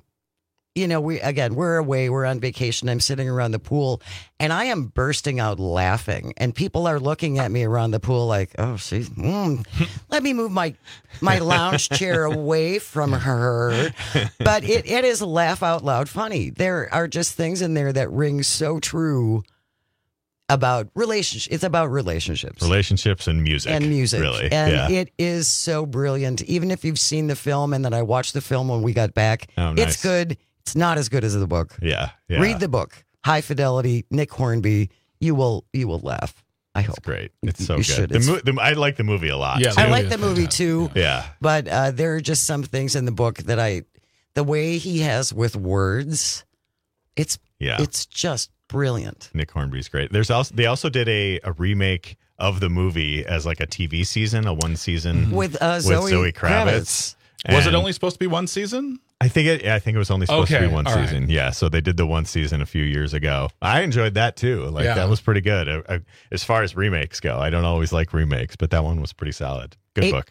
we're away, we're on vacation, I'm sitting around the pool, and I am bursting out laughing, and people are looking at me around the pool like, oh, she's, let me move my lounge chair away from her. But it is laugh out loud funny. There are just things in there that ring so true. about relationships. It's about relationships. Relationships and music. Really. And it is so brilliant. Even if you've seen the film and then I watched the film when we got back, it's good. It's not as good as the book. Yeah. Read the book. High Fidelity, Nick Hornby. You will laugh. I hope. It's great. It's so you good. I like the movie a lot. Yeah, I like the movie too. Yeah. But there are just some things in the book that the way he has with words, it's just brilliant. Nick Hornby's great. They also did a remake of the movie as like a TV season, a one season with Zoe Kravitz. Was it only supposed to be one season? I think it was only supposed to be one season. Right. Yeah, so they did the one season a few years ago. I enjoyed that too. That was pretty good. As far as remakes go, I don't always like remakes, but that one was pretty solid. Good book.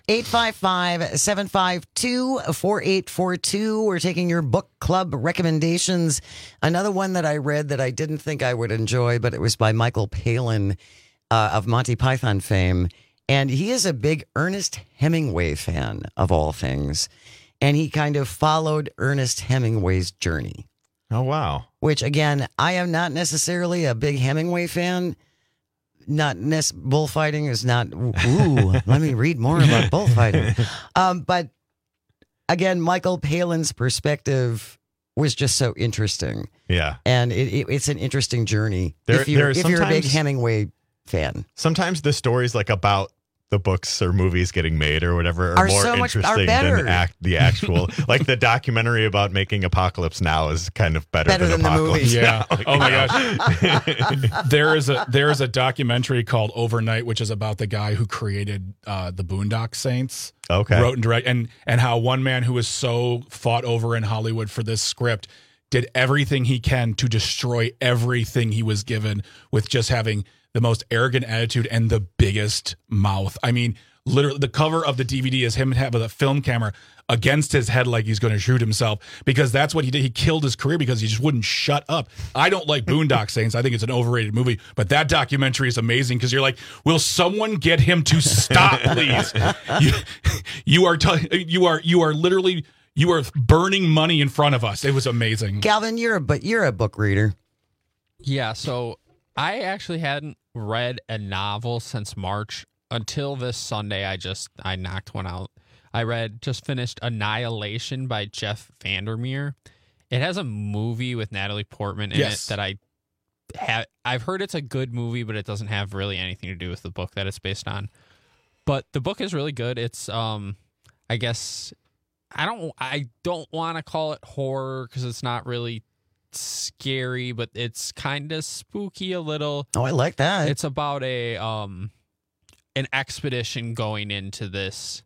855-752-4842. We're taking your book club recommendations. Another one that I read that I didn't think I would enjoy, but it was by Michael Palin of Monty Python fame. And he is a big Ernest Hemingway fan of all things. And he kind of followed Ernest Hemingway's journey. Oh, wow. Which, again, I am not necessarily a big Hemingway fan. Bullfighting is not, let me read more about bullfighting. But, again, Michael Palin's perspective was just so interesting. Yeah. And it's an interesting journey if you're a big Hemingway fan. Sometimes the stories about the books or movies getting made or whatever are more so interesting than the actual. Like the documentary about making Apocalypse Now is kind of better than Apocalypse Now. Yeah. Oh my gosh. there is a documentary called Overnight, which is about the guy who created the Boondock Saints. Okay. Wrote and directed, and how one man who was so fought over in Hollywood for this script did everything he can to destroy everything he was given with just having the most arrogant attitude and the biggest mouth. I mean, literally, the cover of the DVD is him having a film camera against his head like he's going to shoot himself, because that's what he did. He killed his career because he just wouldn't shut up. I don't like Boondock Saints. I think it's an overrated movie, but that documentary is amazing because you're like, will someone get him to stop, please? You are literally burning money in front of us. It was amazing. Calvin, you're a book reader. Yeah, so I actually hadn't read a novel since March until this Sunday. I knocked one out. I just finished Annihilation by Jeff Vandermeer. It has a movie with Natalie Portman in it that I've heard it's a good movie, but it doesn't have really anything to do with the book that it's based on. But the book is really good. It's I guess I don't want to call it horror because it's not really scary, but it's kind of spooky a little. Oh, I like that. It's about an expedition going into this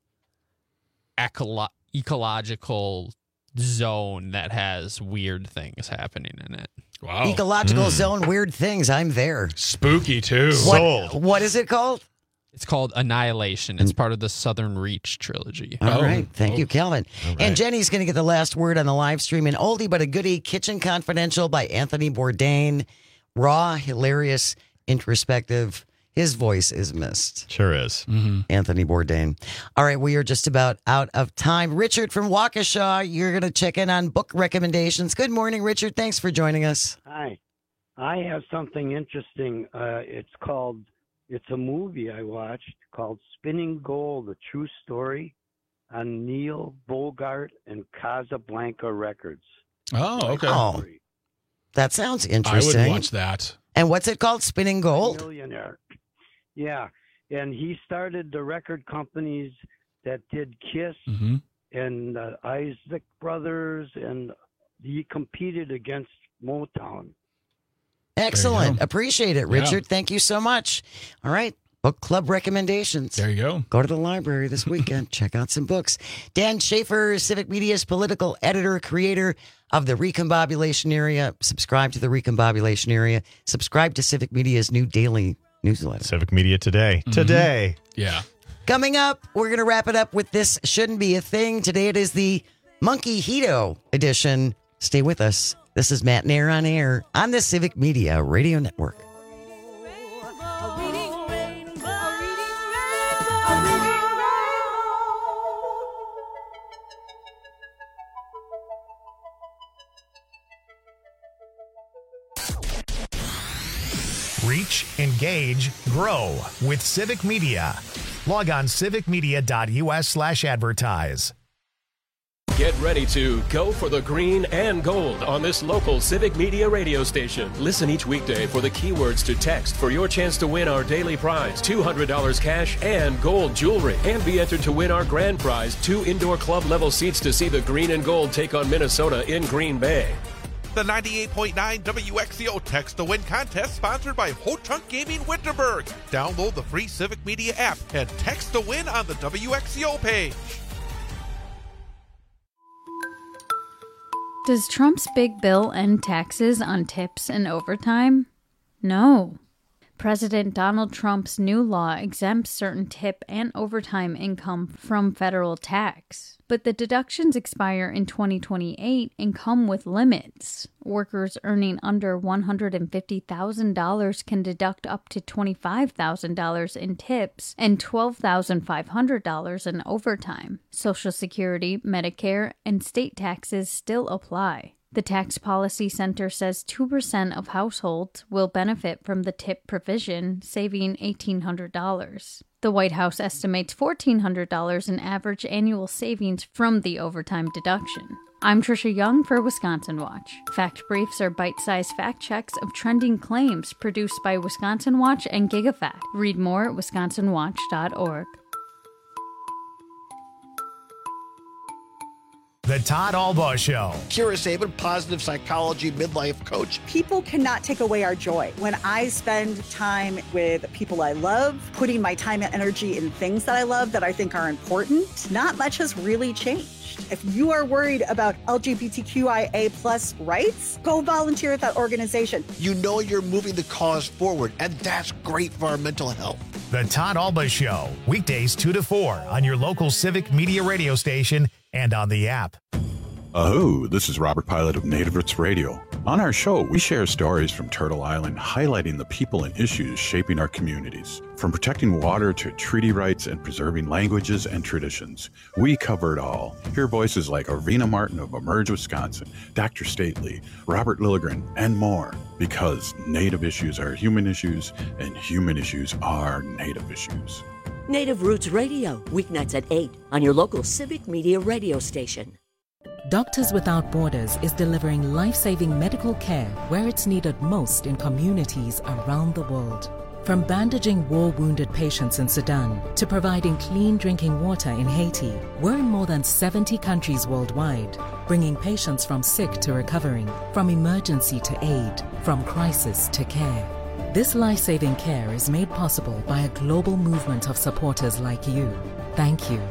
ecological zone that has weird things happening in it. Wow. Ecological zone, weird things. I'm there. Spooky too. What is it called? It's called Annihilation. It's part of the Southern Reach trilogy. All right. Thank you, Calvin. Right. And Jenny's going to get the last word on the live stream. An oldie but a goodie, Kitchen Confidential by Anthony Bourdain. Raw, hilarious, introspective. His voice is missed. Sure is. Mm-hmm. Anthony Bourdain. All right. We are just about out of time. Richard from Waukesha, you're going to check in on book recommendations. Good morning, Richard. Thanks for joining us. Hi. I have something interesting. It's a movie I watched called Spinning Gold, A True Story on Neil Bogart and Casablanca Records. Oh, okay. Oh, that sounds interesting. I would watch that. And what's it called? Spinning Gold? Millionaire. Yeah. And he started the record companies that did Kiss and Isaac Brothers, and he competed against Motown. Excellent. Appreciate it, Richard. Yeah. Thank you so much. All right. Book club recommendations. There you go. Go to the library this weekend. Check out some books. Dan Schaefer, Civic Media's political editor, creator of the Recombobulation Area. Subscribe to the Recombobulation Area. Subscribe to Civic Media's new daily newsletter. Civic Media Today. Today. Yeah. Coming up, we're going to wrap it up with This Shouldn't Be a Thing. Today it is the Monkey Hito edition. Stay with us. This is Matt Nair on Air on the Civic Media Radio Network. Reach, engage, grow with Civic Media. Log on civicmedia.us/advertise. Get ready to go for the green and gold on this local Civic Media radio station. Listen each weekday for the keywords to text for your chance to win our daily prize, $200 cash and gold jewelry. And be entered to win our grand prize, 2 indoor club level seats to see the green and gold take on Minnesota in Green Bay. The 98.9 WXCO Text to Win contest sponsored by Ho-Chunk Gaming Winterberg. Download the free Civic Media app and text to win on the WXCO page. Does Trump's big bill end taxes on tips and overtime? No. President Donald Trump's new law exempts certain tip and overtime income from federal tax. But the deductions expire in 2028 and come with limits. Workers earning under $150,000 can deduct up to $25,000 in tips and $12,500 in overtime. Social Security, Medicare, and state taxes still apply. The Tax Policy Center says 2% of households will benefit from the tip provision, saving $1,800. The White House estimates $1,400 in average annual savings from the overtime deduction. I'm Trisha Young for Wisconsin Watch. Fact Briefs are bite-sized fact checks of trending claims produced by Wisconsin Watch and GigaFact. Read more at wisconsinwatch.org. The Todd Albaugh Show. Kira Sabin, positive psychology midlife coach. People cannot take away our joy. When I spend time with people I love, putting my time and energy in things that I love that I think are important, not much has really changed. If you are worried about LGBTQIA plus rights, go volunteer at that organization. You know you're moving the cause forward, and that's great for our mental health. The Todd Albaugh Show, weekdays 2 to 4 on your local Civic Media radio station and on the app. Aho, this is Robert Pilot of Native Roots Radio. On our show, we share stories from Turtle Island highlighting the people and issues shaping our communities. From protecting water to treaty rights and preserving languages and traditions, we cover it all. Hear voices like Arvina Martin of Emerge Wisconsin, Dr. Stately, Robert Lilligren, and more. Because Native issues are human issues, and human issues are Native issues. Native Roots Radio, weeknights at 8 on your local Civic Media radio station. Doctors Without Borders is delivering life-saving medical care where it's needed most in communities around the world. From bandaging war-wounded patients in Sudan to providing clean drinking water in Haiti, we're in more than 70 countries worldwide, bringing patients from sick to recovering, from emergency to aid, from crisis to care. This life-saving care is made possible by a global movement of supporters like you. Thank you.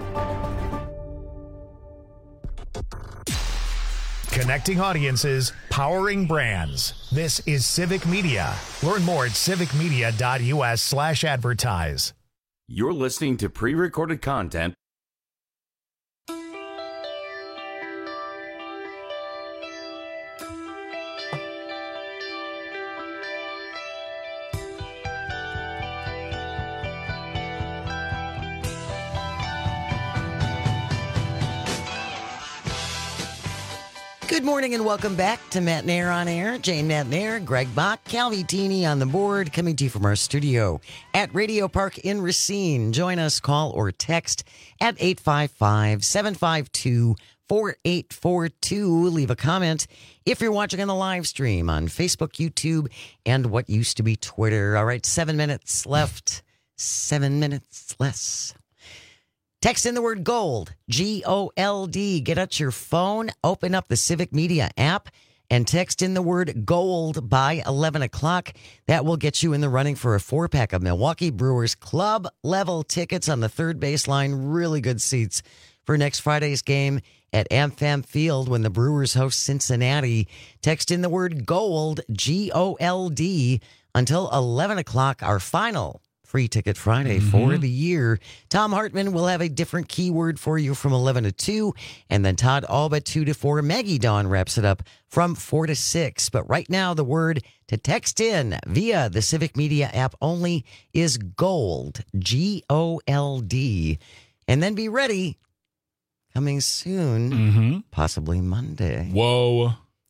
Connecting audiences, powering brands. This is Civic Media. Learn more at civicmedia.us/advertise. You're listening to pre-recorded content. Good morning and welcome back to Matt Nair on Air. Jane Matt Nair, Greg Bach, Calvi Teeny on the board, coming to you from our studio at Radio Park in Racine. Join us, call or text at 855-752-4842. Leave a comment if you're watching on the live stream on Facebook, YouTube, and what used to be Twitter. All right, 7 minutes left. 7 minutes less. Text in the word GOLD, G-O-L-D. Get out your phone, open up the Civic Media app, and text in the word GOLD by 11 o'clock. That will get you in the running for a 4-pack of Milwaukee Brewers club-level tickets on the third baseline. Really good seats for next Friday's game at AmFam Field when the Brewers host Cincinnati. Text in the word GOLD, G-O-L-D, until 11 o'clock, our final Free Ticket Friday for the year. Tom Hartman will have a different keyword for you from 11 to 2, and then Todd Albaugh 2 to 4. Maggie Dawn wraps it up from 4 to 6. But right now, the word to text in via the Civic Media app only is GOLD, G-O-L-D. And then be ready, coming soon, possibly Monday. Whoa.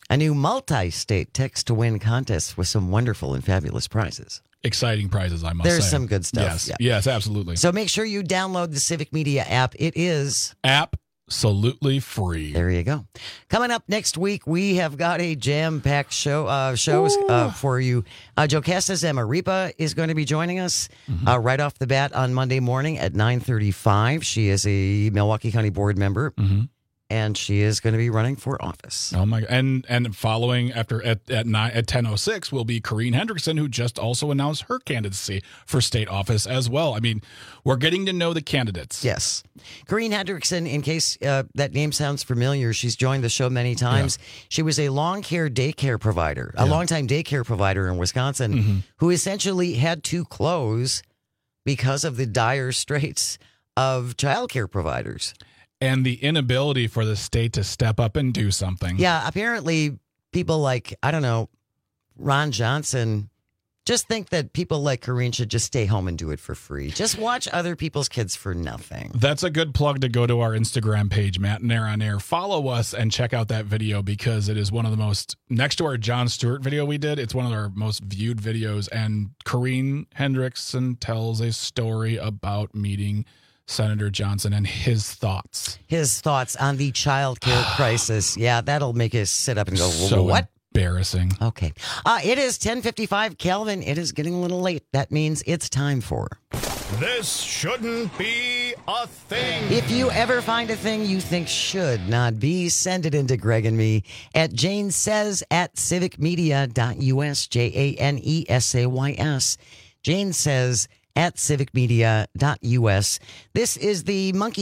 a new multi-state text-to-win contest with some wonderful and fabulous prizes. Exciting prizes, I must say. There's some good stuff. Yes, yeah. yes, absolutely. So make sure you download the Civic Media app. It is absolutely free. There you go. Coming up next week, we have got a jam-packed shows for you. Jocasta Zamaripa is going to be joining us right off the bat on Monday morning at 9:35. She is a Milwaukee County Board member. And she is going to be running for office. Oh my! And following after at 10:06 will be Corrine Hendrickson, who just also announced her candidacy for state office as well. I mean, we're getting to know the candidates. Yes, Corrine Hendrickson. In case that name sounds familiar, she's joined the show many times. Yeah. She was a long-time daycare provider in Wisconsin, who essentially had to close because of the dire straits of childcare providers. And the inability for the state to step up and do something. Yeah, apparently people like, I don't know, Ron Johnson just think that people like Corrine should just stay home and do it for free. Just watch other people's kids for nothing. That's a good plug to go to our Instagram page, Matt and Air on Air. Follow us and check out that video because it is one of the most, next to our Jon Stewart video we did, it's one of our most viewed videos. And Corrine Hendrickson tells a story about meeting Senator Johnson and his thoughts. His thoughts on the child care crisis. Yeah, that'll make us sit up and go, so what? Embarrassing. Okay. It is 10:55. Calvin, it is getting a little late. That means it's time for... This shouldn't be a thing. If you ever find a thing you think should not be, send it into Greg and me at janesays@civicmedia.us, JANESAYS. Jane says at civicmedia.us. This is the Monkey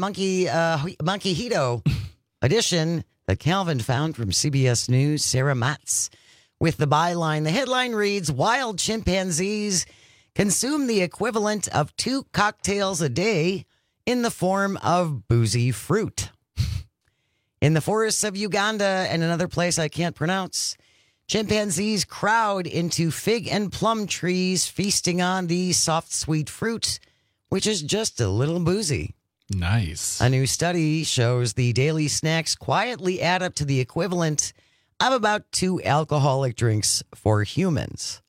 Hito edition that Calvin found from CBS News, Sarah Matz, with the byline. The headline reads, Wild chimpanzees consume the equivalent of 2 cocktails a day in the form of boozy fruit. In the forests of Uganda and another place I can't pronounce, chimpanzees crowd into fig and plum trees, feasting on the soft, sweet fruit, which is just a little boozy. Nice. A new study shows the daily snacks quietly add up to the equivalent of about 2 alcoholic drinks for humans.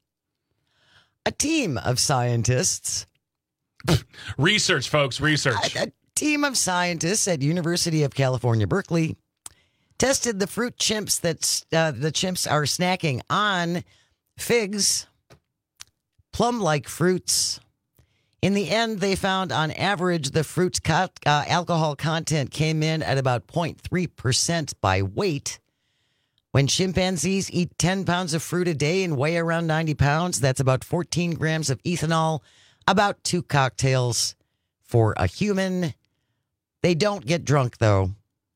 A team of scientists... Research, folks, research. A team of scientists at University of California, Berkeley, tested the fruit chimps that the chimps are snacking on: figs, plum-like fruits. In the end, they found on average the fruit's alcohol content came in at about 0.3% by weight. When chimpanzees eat 10 pounds of fruit a day and weigh around 90 pounds, that's about 14 grams of ethanol, about 2 cocktails for a human. They don't get drunk, though.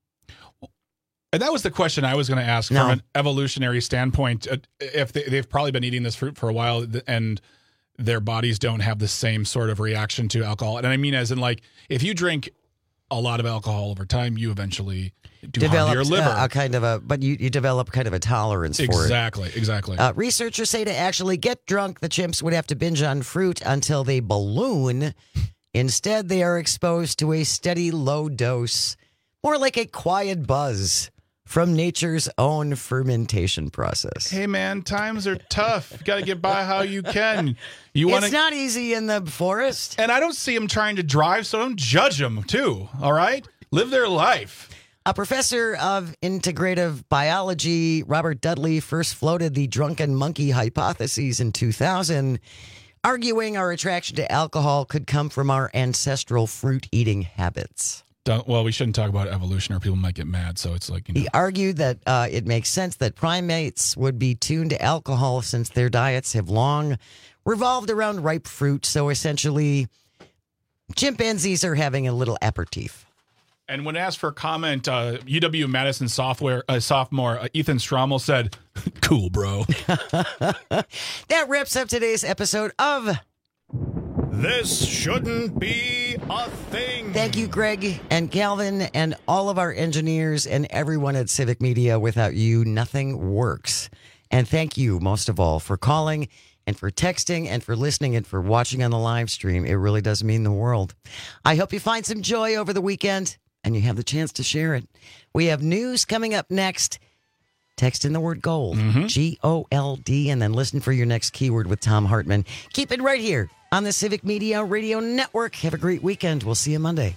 And that was the question I was going to ask from an evolutionary standpoint. If they've probably been eating this fruit for a while and their bodies don't have the same sort of reaction to alcohol. And I mean, as in, like, if you drink a lot of alcohol over time, you eventually develop your liver. But you develop kind of a tolerance for it. Exactly. Researchers say to actually get drunk, the chimps would have to binge on fruit until they balloon. Instead, they are exposed to a steady low dose, more like a quiet buzz from nature's own fermentation process. Hey, man, times are tough. You got to get by how you can. It's not easy in the forest. And I don't see them trying to drive, so don't judge them, too. All right? Live their life. A professor of integrative biology, Robert Dudley, first floated the drunken monkey hypothesis in 2000, arguing our attraction to alcohol could come from our ancestral fruit-eating habits. We shouldn't talk about evolution or people might get mad, so it's like, He argued that it makes sense that primates would be tuned to alcohol since their diets have long revolved around ripe fruit, so essentially chimpanzees are having a little aperitif. And when asked for comment, UW-Madison sophomore Ethan Strommel said, cool, bro. That wraps up today's episode of... This shouldn't be a thing. Thank you, Greg and Calvin and all of our engineers and everyone at Civic Media. Without you, nothing works. And thank you, most of all, for calling and for texting and for listening and for watching on the live stream. It really does mean the world. I hope you find some joy over the weekend and you have the chance to share it. We have news coming up next. Text in the word GOLD, Mm-hmm. G-O-L-D, and then listen for your next keyword with Tom Hartman. Keep it right here on the Civic Media Radio Network. Have a great weekend. We'll see you Monday.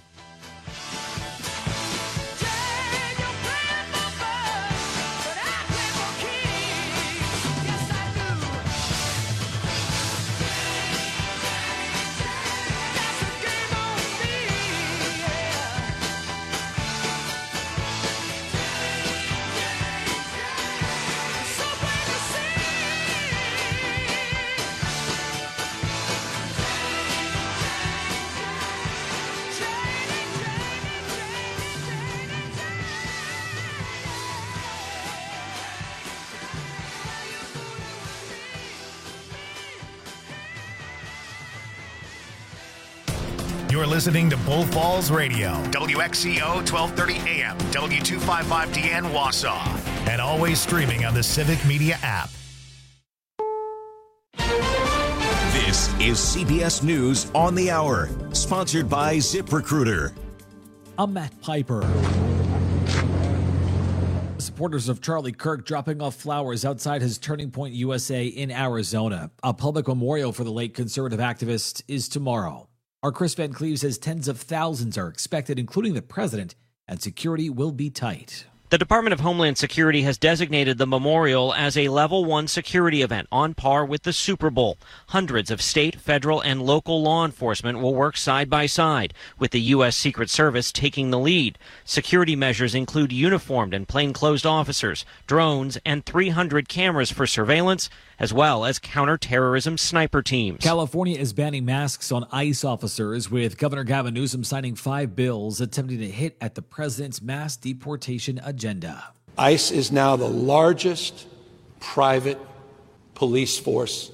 You're listening to Bull Falls Radio, WXCO 1230 AM, W255DN Wausau, and always streaming on the Civic Media app. This is CBS News on the Hour, sponsored by ZipRecruiter. I'm Matt Piper. Supporters of Charlie Kirk dropping off flowers outside his Turning Point USA in Arizona. A public memorial for the late conservative activist is tomorrow. Our Chris Van Cleve says tens of thousands are expected, including the president, and security will be tight. The Department of Homeland Security has designated the memorial as a Level 1 security event on par with the Super Bowl. Hundreds of state, federal, and local law enforcement will work side by side, with the U.S. Secret Service taking the lead. Security measures include uniformed and plainclothes officers, drones, and 300 cameras for surveillance, as well as counterterrorism sniper teams. California is banning masks on ICE officers, with Governor Gavin Newsom signing 5 bills attempting to hit at the president's mass deportation agenda. ICE is now the largest private police force